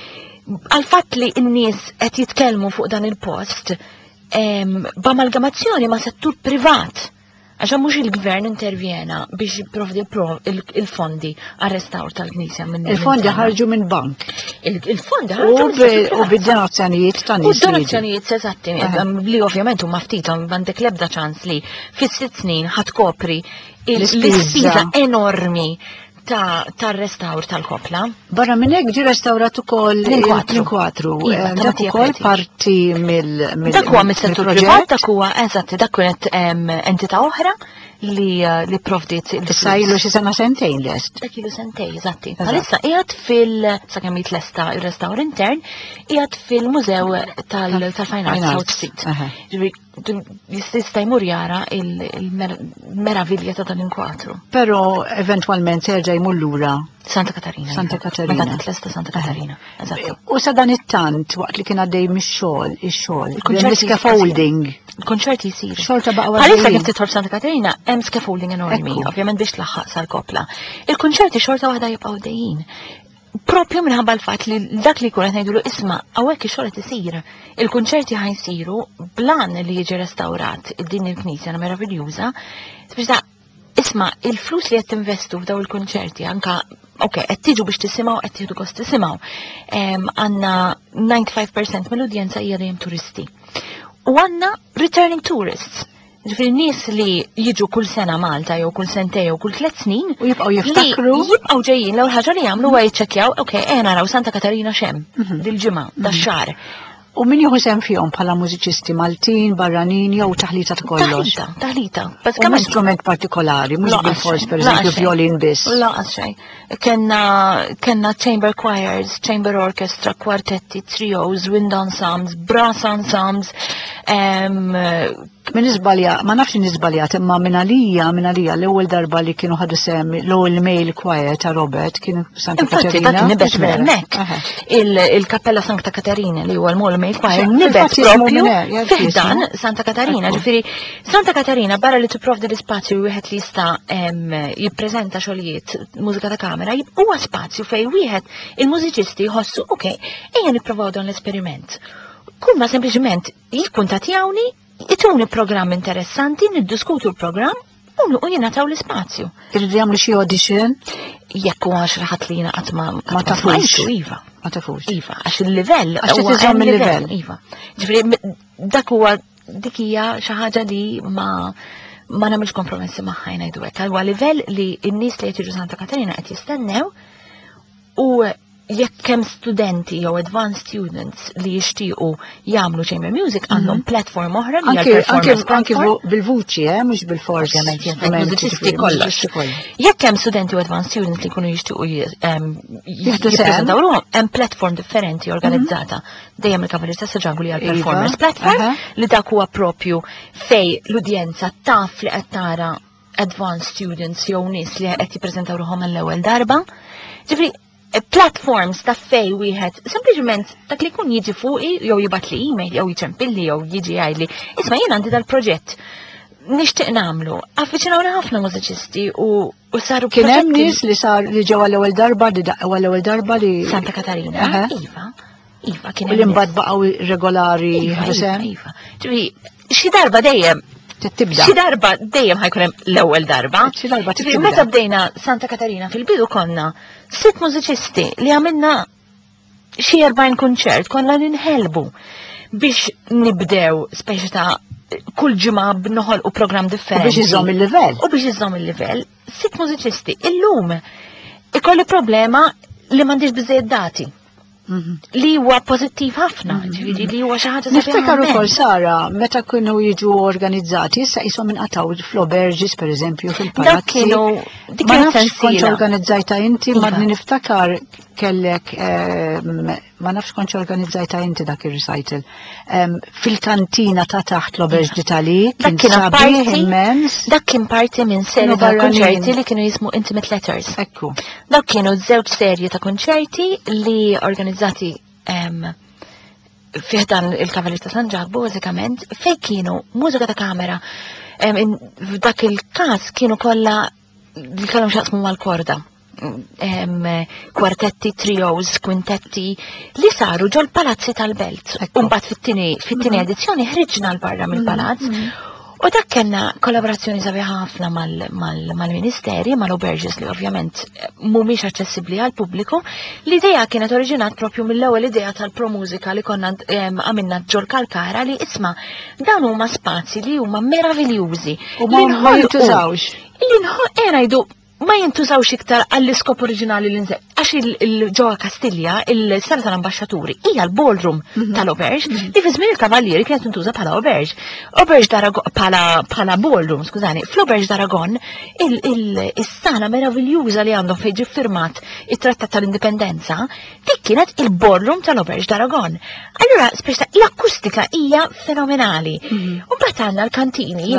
għal fatt li n-nies qed jitkellmu fuq dan il-post b'amalgamazzjoni ma' settur privat. Għaxa mux il-gvern intervjena biex jipprovdi il-fondi għal-restawr tal-Knisja minn il-fondi ħarġu minn bank. Il-fondi ħarġu u bid-donazzjonijiet ta' nies. U d-donazzjonijiet eżatti, li ovvjament huma ftit għandek l-ebda ċans li fis-6 snin ħatkopri l-ispiża enormi tar-restawr tal-kopla. Barra minn hekk ġi restawrat ukoll l-inkwatru. Dak ukoll parti mill dak huwa mis-settur privat, dak huwa eżatt, dak kienet entità oħra li provdiet issa ilu xi sena sentejn lest. Dak ilu sentejn, eżatti. Bħalissa qiegħed sakemm jitlesta ir-restawr intern, qiegħed fil-Mużew tal-Fine Arts South Street. Jista' jmur jara il-meravilja ta' tal-inkwatru. Però eventwalment serġa' jmur lura Santa Catarina. Meta titlesta Santa Catarina. U sa dan it-tant waqt li kien għaddej mix-xogħol, il-scaffolding. Il-konċerti jisir. Xorta baqgħu bħalissa kif tidħol Santa Catarina hemm scaffolding enormi, ovvjament biex tlaħħaq sal-kopla. Il-konċerti xorta waħda jibqgħu dejjin. Propju minħabba l-fatt li dak li kunet ngħidulu isma' hawnhekk ix-xogħol qed isir. Il-kunċerti ħajsiru blan li jiġi restawrat din il-Knisja meraviljuża biex isma' il-flus li qed tinvestu f'daw il-kunċerti anka qed tiġu biex tisimgħu qed tieħdu gost tisimgħu. Għandna 95% mill-udjenza hija dejjem turisti. U għandna returning tourists. Ġifiri nies li jiġu kull sena Malta jew kull sentej jew kull 3 snin u jibqgħu jiftakru jibqgħu ġejjin l-ewwel ħaġa li jagħmlu huwa jiċċekkjaw naraw Santa Catarina xem dil-ġimgħa dax-xahar. U min jieħu sehem fihom bħala mużiċisti Maltin, barranin jew taħlita ta' kollox. Taħlita. Bażikament strument partikolari, mhux bil-fors pereżempju violin biss. Laqas xejn. Kenna chamber choirs, chamber orchestra, kwartetti, trios, wind ensembles, brass ensembles. Min iżbalja, ma nafx niżbaljat, imma min għalija l-ewwel darba li kienu ħadu sem l-ewwel male choir ta' Robert kienu Santa Catarina. Infatti nibet minn hemmhekk. Il-Kappella Santa Catarina li huwa l-mole male choir nibet propju fiħdan Santa Catarina. Ġifieri Santa Catarina barra li tipprovdi l-ispazju wieħed li jista' jippreżenta xogħlijiet mużika ta' kamera huwa spazju fejn wieħed il-mużiċisti jħossu ejja nippruvaw dan l-esperiment. Kull ma sempliċement jikkuntattjawni ituni programm interessanti, niddiskutu l-programm u jingħataw l-ispazju. Irridu jagħmlu xi audition? Jekk huwa xi ħadd li qatt ma tafux. Iva. Ma tafux. Iva, għax il-livell huwa hemm il-livell. Iva. Ġifieri dak huwa dik hija xi ħaġa li ma nagħmilx kompromessi magħha ngħidu hekk. Huwa livell li n-nies li qed jiġu Santa Catarina qed jistennew u jekk kemm studenti jew advanced students li jixtiequ jagħmlu chamber music għandhom platform oħra li hija anke bil-vuċi, mhux bil-fors. Mużiċisti kollox. Jekk hemm studenti u advanced students li jkunu jixtiequ jippreżentaw ruhom, hemm platform differenti organizzata. Dejjem il-Kavalier ta' Saġangu li hija performance platform li dak huwa propju fej l-udjenza taf li qed tara advanced students jew nies li qed jippreżentaw ruhom l-ewwel darba. Ġifri platforms ta' fej wieħed sempliċement dak li jkun jiġi fuqi jew jibgħat li email jew jiċempilli jew jiġi jgħidli isma' jien għandi dal-proġett nixtieq nagħmlu. Affiċinawna ħafna mużiċisti u saru kien hemm nies li ġew l-ewwel darba li daqqgħu l-ewwel darba li Santa Catarina. Iva kien hemm. Li mbagħad baqgħu regolari ħasem. Iva. Xi darba dejjem tibda. Xi darba dejjem ħajkun hemm l-ewwel darba. Xi darba tibda. Meta bdejna Santa Catarina fil-bidu konna 6 mużiċisti li għamilna xi 40 kunċert konna ninħelbu biex nibdew speċi ta' kull ġimgħa b'noħolqu programm differenti. U biex iżomm il-livell. U biex iżomm il-livell. 6 mużiċisti. Illum ikolli problema li m'għandix biżejjed dati. li huwa pożittiv ħafna, ġifieri li huwa xi ħaġa Niftakar ukoll Sara, meta kienu jiġu organizzati, issa qishom inqataw fl-Auberges pereżempju fil-palazzi. Ma nafx kontx organizzajta inti, ma niftakar kellek ma nafx kontx organizzajta inti dak ir-recital. Fil-kantina ta' taħt l-Auberge d'Italie kien sabiħ immens. Dak kien parti minn serje ta' konċerti li kienu jismu Intimate Letters. Ekku. Dak kienu żewġ serji ta' konċerti li organizzati fiħdan il-Kavalli ta' San Ġabbu, bażikament, fejn kienu mużika ta' kamera. F'dak il-każ kienu kollha li kellhom xaqsmu mal-korda. Kwartetti, trios, kwintetti li saru ġol palazzi tal-Belt. Umbat fit-tieni edizzjoni ħriġna l-barra mill-palazz. U dak kellna kollaborazzjoni sabiħa ħafna mal-Ministeri, mal-Auberges li ovvjament mhumiex aċċessibbli għal pubbliku. L-idea kienet oriġinat propju mill-ewwel idea tal-pro-mużika li konna għamilna ġol Kalkara li isma' dawn huma spazji li huma meraviljużi. U ma jintużawx. Li ngħidu ma jintużawx iktar għall-iskop oriġinali li nżeq. Għax il-ġowa Kastilja, il-sala tal-ambasċaturi, hija l-ballroom tal-Auberge, li fi żmien il-Kavallieri kienet tintuża bħala Auberge. Auberge d'Aragon bħala ballroom, skużani, fl-Auberge d'Aragon, is-sala meraviljuża li għandhom fejn ġie firmat it-Trattat tal-Indipendenza, dik kienet il-ballroom tal-Auberge d'Aragon. Allura, speċta, l-akustika hija fenomenali. U mbagħad għandna l-kantini,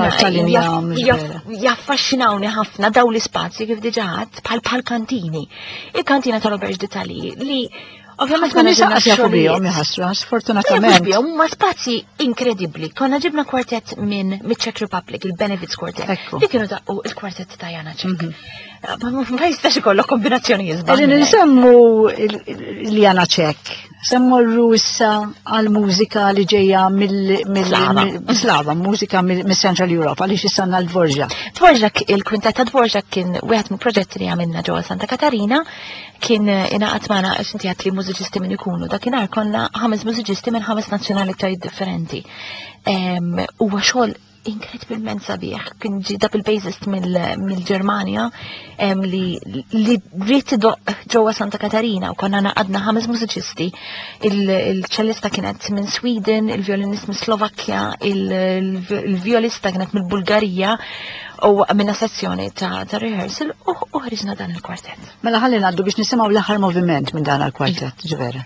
jaffaxxinawni ħafna daw l-ispazji kif diġà għadt bħal kantini. Il-kantina tal-Auberge d'Italie li ovvjament ma nixaqas jafu bihom jħassru, sfortunatament. Huma spazji inkredibbli. Konna ġibna kwartett minn Czech Republic, il-Benefits Quartet. Li kienu daqqu il-kwartett ta' Jana Czech. Ma jistax ikollok kombinazzjoni jiżbal. Nisemmu l-Jana Czech. Semmu r-Russa għal-mużika li ġejja mill-Slava, mużika mill-Central Europa, li xissanna l-Dvorak. Dvorak, il-kwintet ta' Dvorak kien wieħed mill-proġetti li għamilna ġewwa Santa Katarina, kien inaqat magħna għax inti għat li mużiċisti minn ikunu. Dakinhar konna 5 mużiċisti minn 5 nazzjonalitajiet differenti. Huwa xogħol inkredibilment sabiħ, kien ġi double bassist mill-Ġermanja li rrid idoq ġewwa Santa Katarina u konna naqadna 5 mużiċisti. Il-ċellista kienet minn Sweden, il-violinist minn Slovakkja, il-violista kienet mill-Bulgarija u minna sezzjoni ta' rehearsal u ħriġna dan il-kwartett. Mela ħalli ngħaddu biex nisimgħu l-aħħar moviment minn dan il-kwartett, ġvera.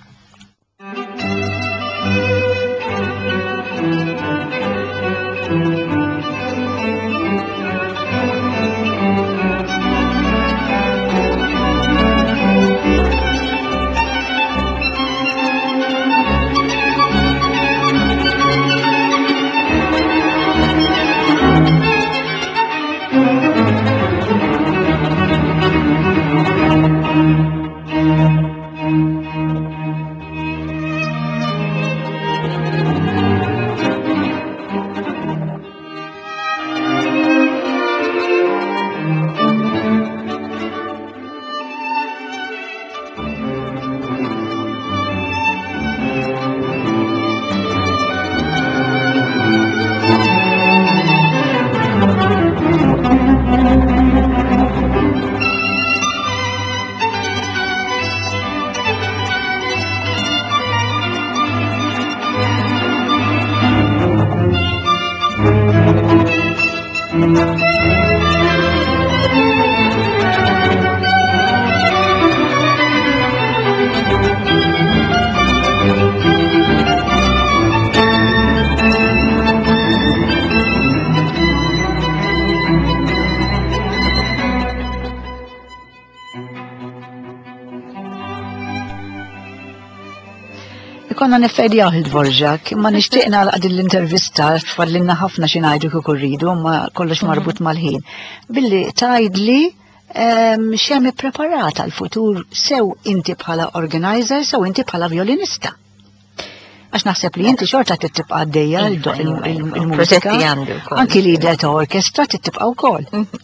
Konna nifedjaw il-Dvorak, ma nixtieqna għad l-intervista tfallinna ħafna xi ngħidu kieku rridu, ma kollox marbut mal-ħin. Billi tgħidli x'hemm ippreparata għall-futur sew inti bħala organizer, sew inti bħala violinista. Għax naħseb li inti xorta tibqa' għaddejja il-mużika, anki leader ta' orkestra tibqa' wkoll.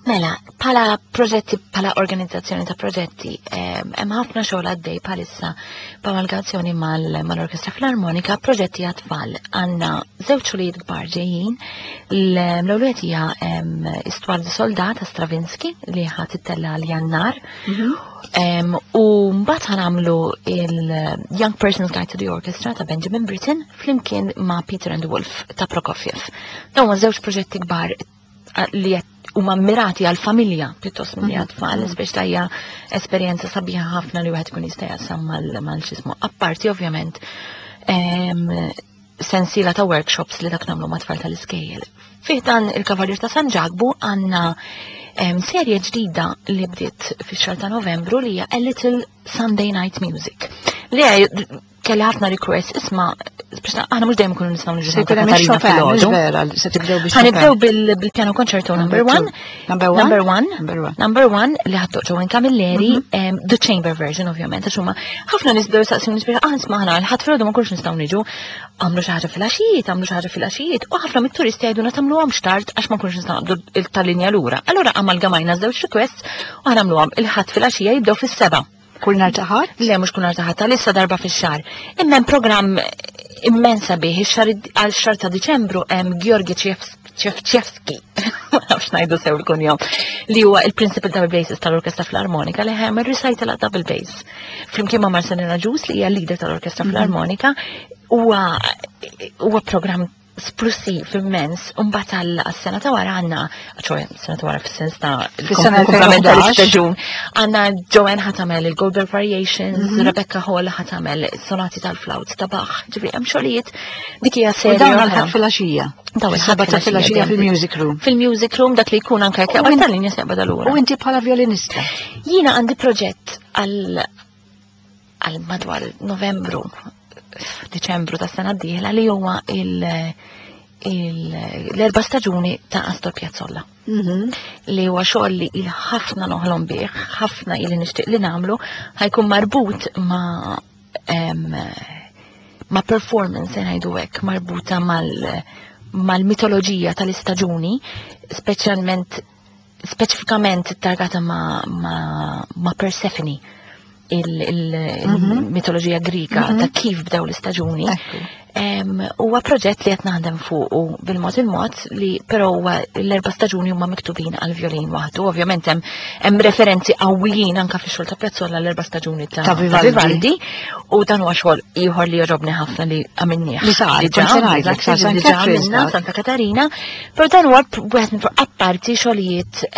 Mela, pala proġetti, pala organizzazzjoni ta' proġetti, hemm ħafna xogħol għaddej palissa b'amalgazzjoni mal-Orkestra Filarmonika, proġetti għat-tfal. Għandna żewġ xogħlijiet kbar ġejjin. L-ewwel hija Istwar di Soldat ta' Stravinsky li ħadd ittella għal Jannar. U mbagħad ħanamlu il-Young Person's Guide to the Orchestra ta' Benjamin Britten flimkien ma' Peter and the Wolf ta' Prokofjev. Dawn żewġ proġetti kbar li huma mirati għal familja pjuttost milli għat-tfal, biex hija esperjenza sabiħa ħafna li wieħed ikun jista' jaqsam mal-xismu. Apparti ovvjament sensiela ta' workshops li dak nagħmlu ma' tfal tal-iskejjel. Fih dan il-Kavaljer ta' San Ġagbu għandna serje ġdida li bdiet fix-xahar ta' Novembru li hija A Little Sunday Night Music. Li kelli ħafna request isma' aħna mhux dejjem ikunu nistgħu niġu Santa Katarina fil-għodu. Ħanibdew bil-pjano konċerto number one li ħaddoq Joan Camilleri, the chamber version ovvjament, għax huma ħafna nisbdew saqsuni nisbira nisma' aħna l-ħadd fil-għodu ma nkunx nistgħu niġu għamlu xi ħaġa fil-għaxijiet, u ħafna mit-turisti jgħiduna tagħmluhom xtard għax ma nkunx nistgħu tal-linja lura. Allura amalgamajna żewġ requests u ħanamluhom il-ħadd fil-għaxija jibdew fis-7. Kull nhar ta' ħadd? Le mhux kull nhar ta' ħadd, issa darba fix-xahar. Imma hemm programm immensa bih, għal-xahar ta' Diċembru hemm Georgi Ċevċevski, ma nafx ngħidu sew il-kunjom, li huwa il-principal double bassist tal-Orkestra Filarmonika li ħem ir-recital għad double bass. Flimkien ma' Marcelina Ġus li hija leader tal-Orkestra Filarmonika huwa programm splussiv immens, mbagħad għas-sena ta' wara għandna, sena ta' wara fis-sens ta' il-komplement tal-istaġun, għandna Joanne ħatamel il-Goldberg Variations, Rebecca Hall ħatamel sonati tal-flauts ta' Bach, ġifieri hemm xogħlijiet dik hija serja. Dawn għal-ħadd fil-għaxija. Dawn ta' fil-għaxija fil-music room. Fil-music room dak li jkun anke jekk tal-linja seqba dal-ura. U inti bħala violinista? Jiena għandi proġett għal madwar Novembru, Deċembru ta' sena d-dieħla li huwa l-erba' staġuni ta' Astor Piazzolla. Li huwa xogħol li ħafna noħlom bih, ħafna ili nixtieq li nagħmlu, ħajkun marbut ma' performance ngħidu hekk, marbuta mal-mitoloġija tal-istaġuni, speċifikament targata ma' Persephone. Il-mitoloġija Grika ta' kif bdew l-istaġuni. Huwa proġett li qed naħdem fuq bil-mod il-mod li però huwa l-erba' staġuni huma miktubin għal violin waħdu. Ovvjament hemm referenzi qawwijin anke fix-xogħol ta' Piazzolla l-erba' staġuni ta' Vivaldi u dan huwa xogħol ieħor li joġobni ħafna li għamilnieh. Diġà minna Santa Katarina, però dan huwa wieħed minn apparti xogħlijiet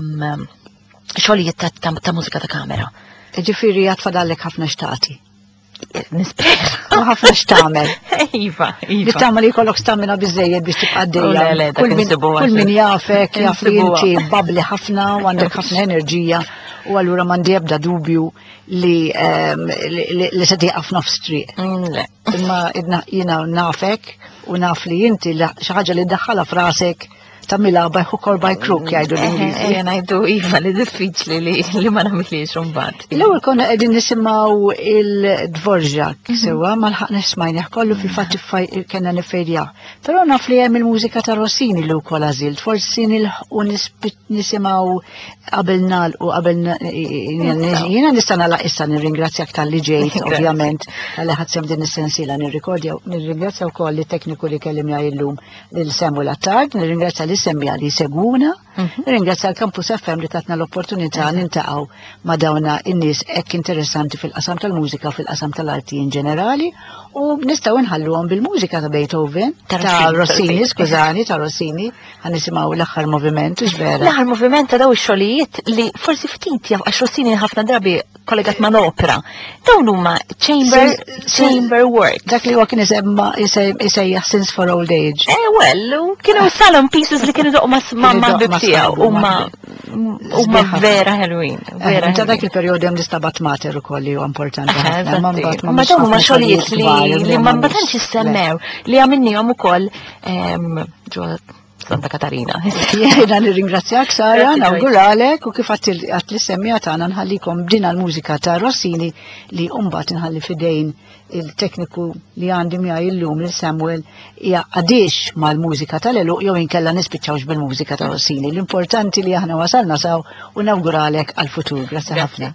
ta' mużika ta' kamera. Ġifiri għatfadallek ħafna xtati. Nispera. U ħafna xtamel. Iva. Li tamel li kollok stamina bizzejed biex tibqaddejja. Kull min jafek, jaf li inti babli ħafna u għandek ħafna enerġija u għallura mandi ebda dubju li se tiqaf nofs triq. Imma jina nafek u naf li inti xaħġa li ddaħħala frasek tamila by hook or by crook jgħidu l-Ingliżi. Ngħidu iva li diffiċli li ma nagħmilx imbagħad. L-ewwel konna qegħdin nisimgħu il-Dvorak sewwa ma lħaqniex smajnieh kollu fil-fatt kellna nifejrjah. Però naf li hemm il-mużika ta' Rossini li wkoll għażilt, forsi nilħqu nisimgħu qabel nagħlqu qabel jiena nista' nagħlaq issa nirringrazzjak tal-li ġejt ovvjament għalli ħadd sem din is-sensiela nirringrazzja wkoll it-tekniku li kellimna llum lil Samuel Attard, nirringrazzja semmija li seguna, ringrazzja l-Campus FM li tatna l-opportunità nintaqgħu ma' dawna in-nies hekk interessanti fil-qasam tal-mużika u fil-qasam tal-arti in ġenerali u nistgħu nħalluhom bil-mużika ta' Beethoven, ta' Rossini, skużani, ta' Rossini, ħanisimgħu l-aħħar moviment ġvera. L-aħħar moviment ta' daw ix-xogħlijiet li forsi ftit jaf għax Rossini ħafna drabi kollegat ma' l-opera. Dawn huma chamber work. Dak li huwa kien isejjaħ Since for Old Age. Well, kienu salon pieces li kienu doq ma' bibtija huma vera ħelwin. Ta' dak il-perjodu hemm l-istabat mater ukoll li huwa importanti ħafna. Ma dawn huma xogħlijiet li ma mbagħadx issemmew li għamilnihom ukoll Santa Katarina. Jena nirringrazzjak Sara, Grazzi, nawguralek u kif għat l-semmija tagħna nħallikom b'din l-mużika ta' Rossini li umbat nħalli fidejn il-tekniku li għandi miegħi illum il Samuel hija għadix mal-mużika tal-eluq jew inkella nispiċċawx bil-mużika ta' Rossini. L-importanti li aħna wasalna saw u nawguralek għal-futur. Grazzi ħafna.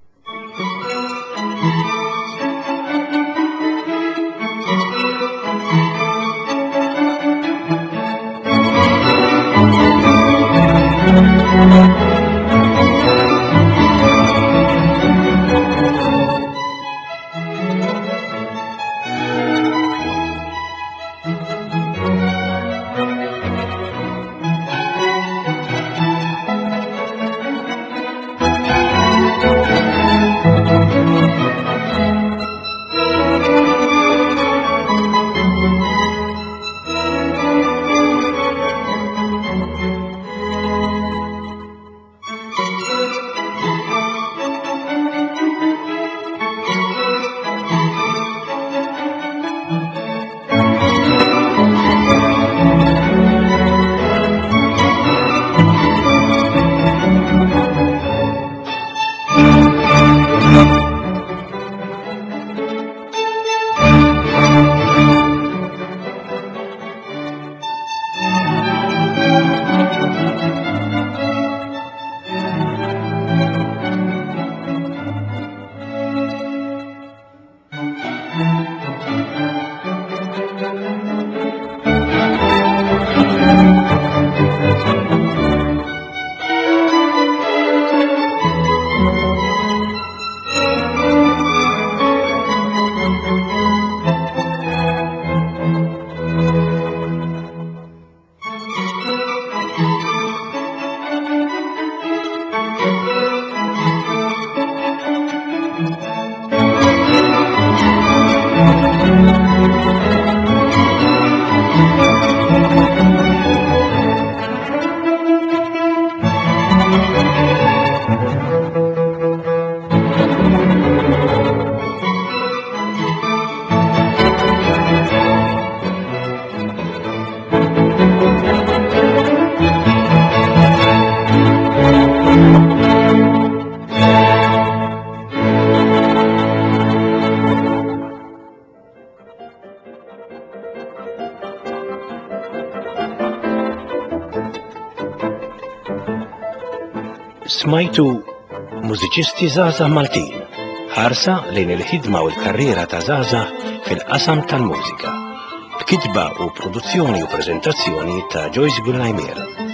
Smajtu mużiċisti żgħażagħ Maltin, ħarsa lejn il-ħidma u l-karriera ta' żgħażagħ fil-qasam tal-mużika. B'kitba u produzzjoni u preżentazzjoni ta' Joyce Gulajmier.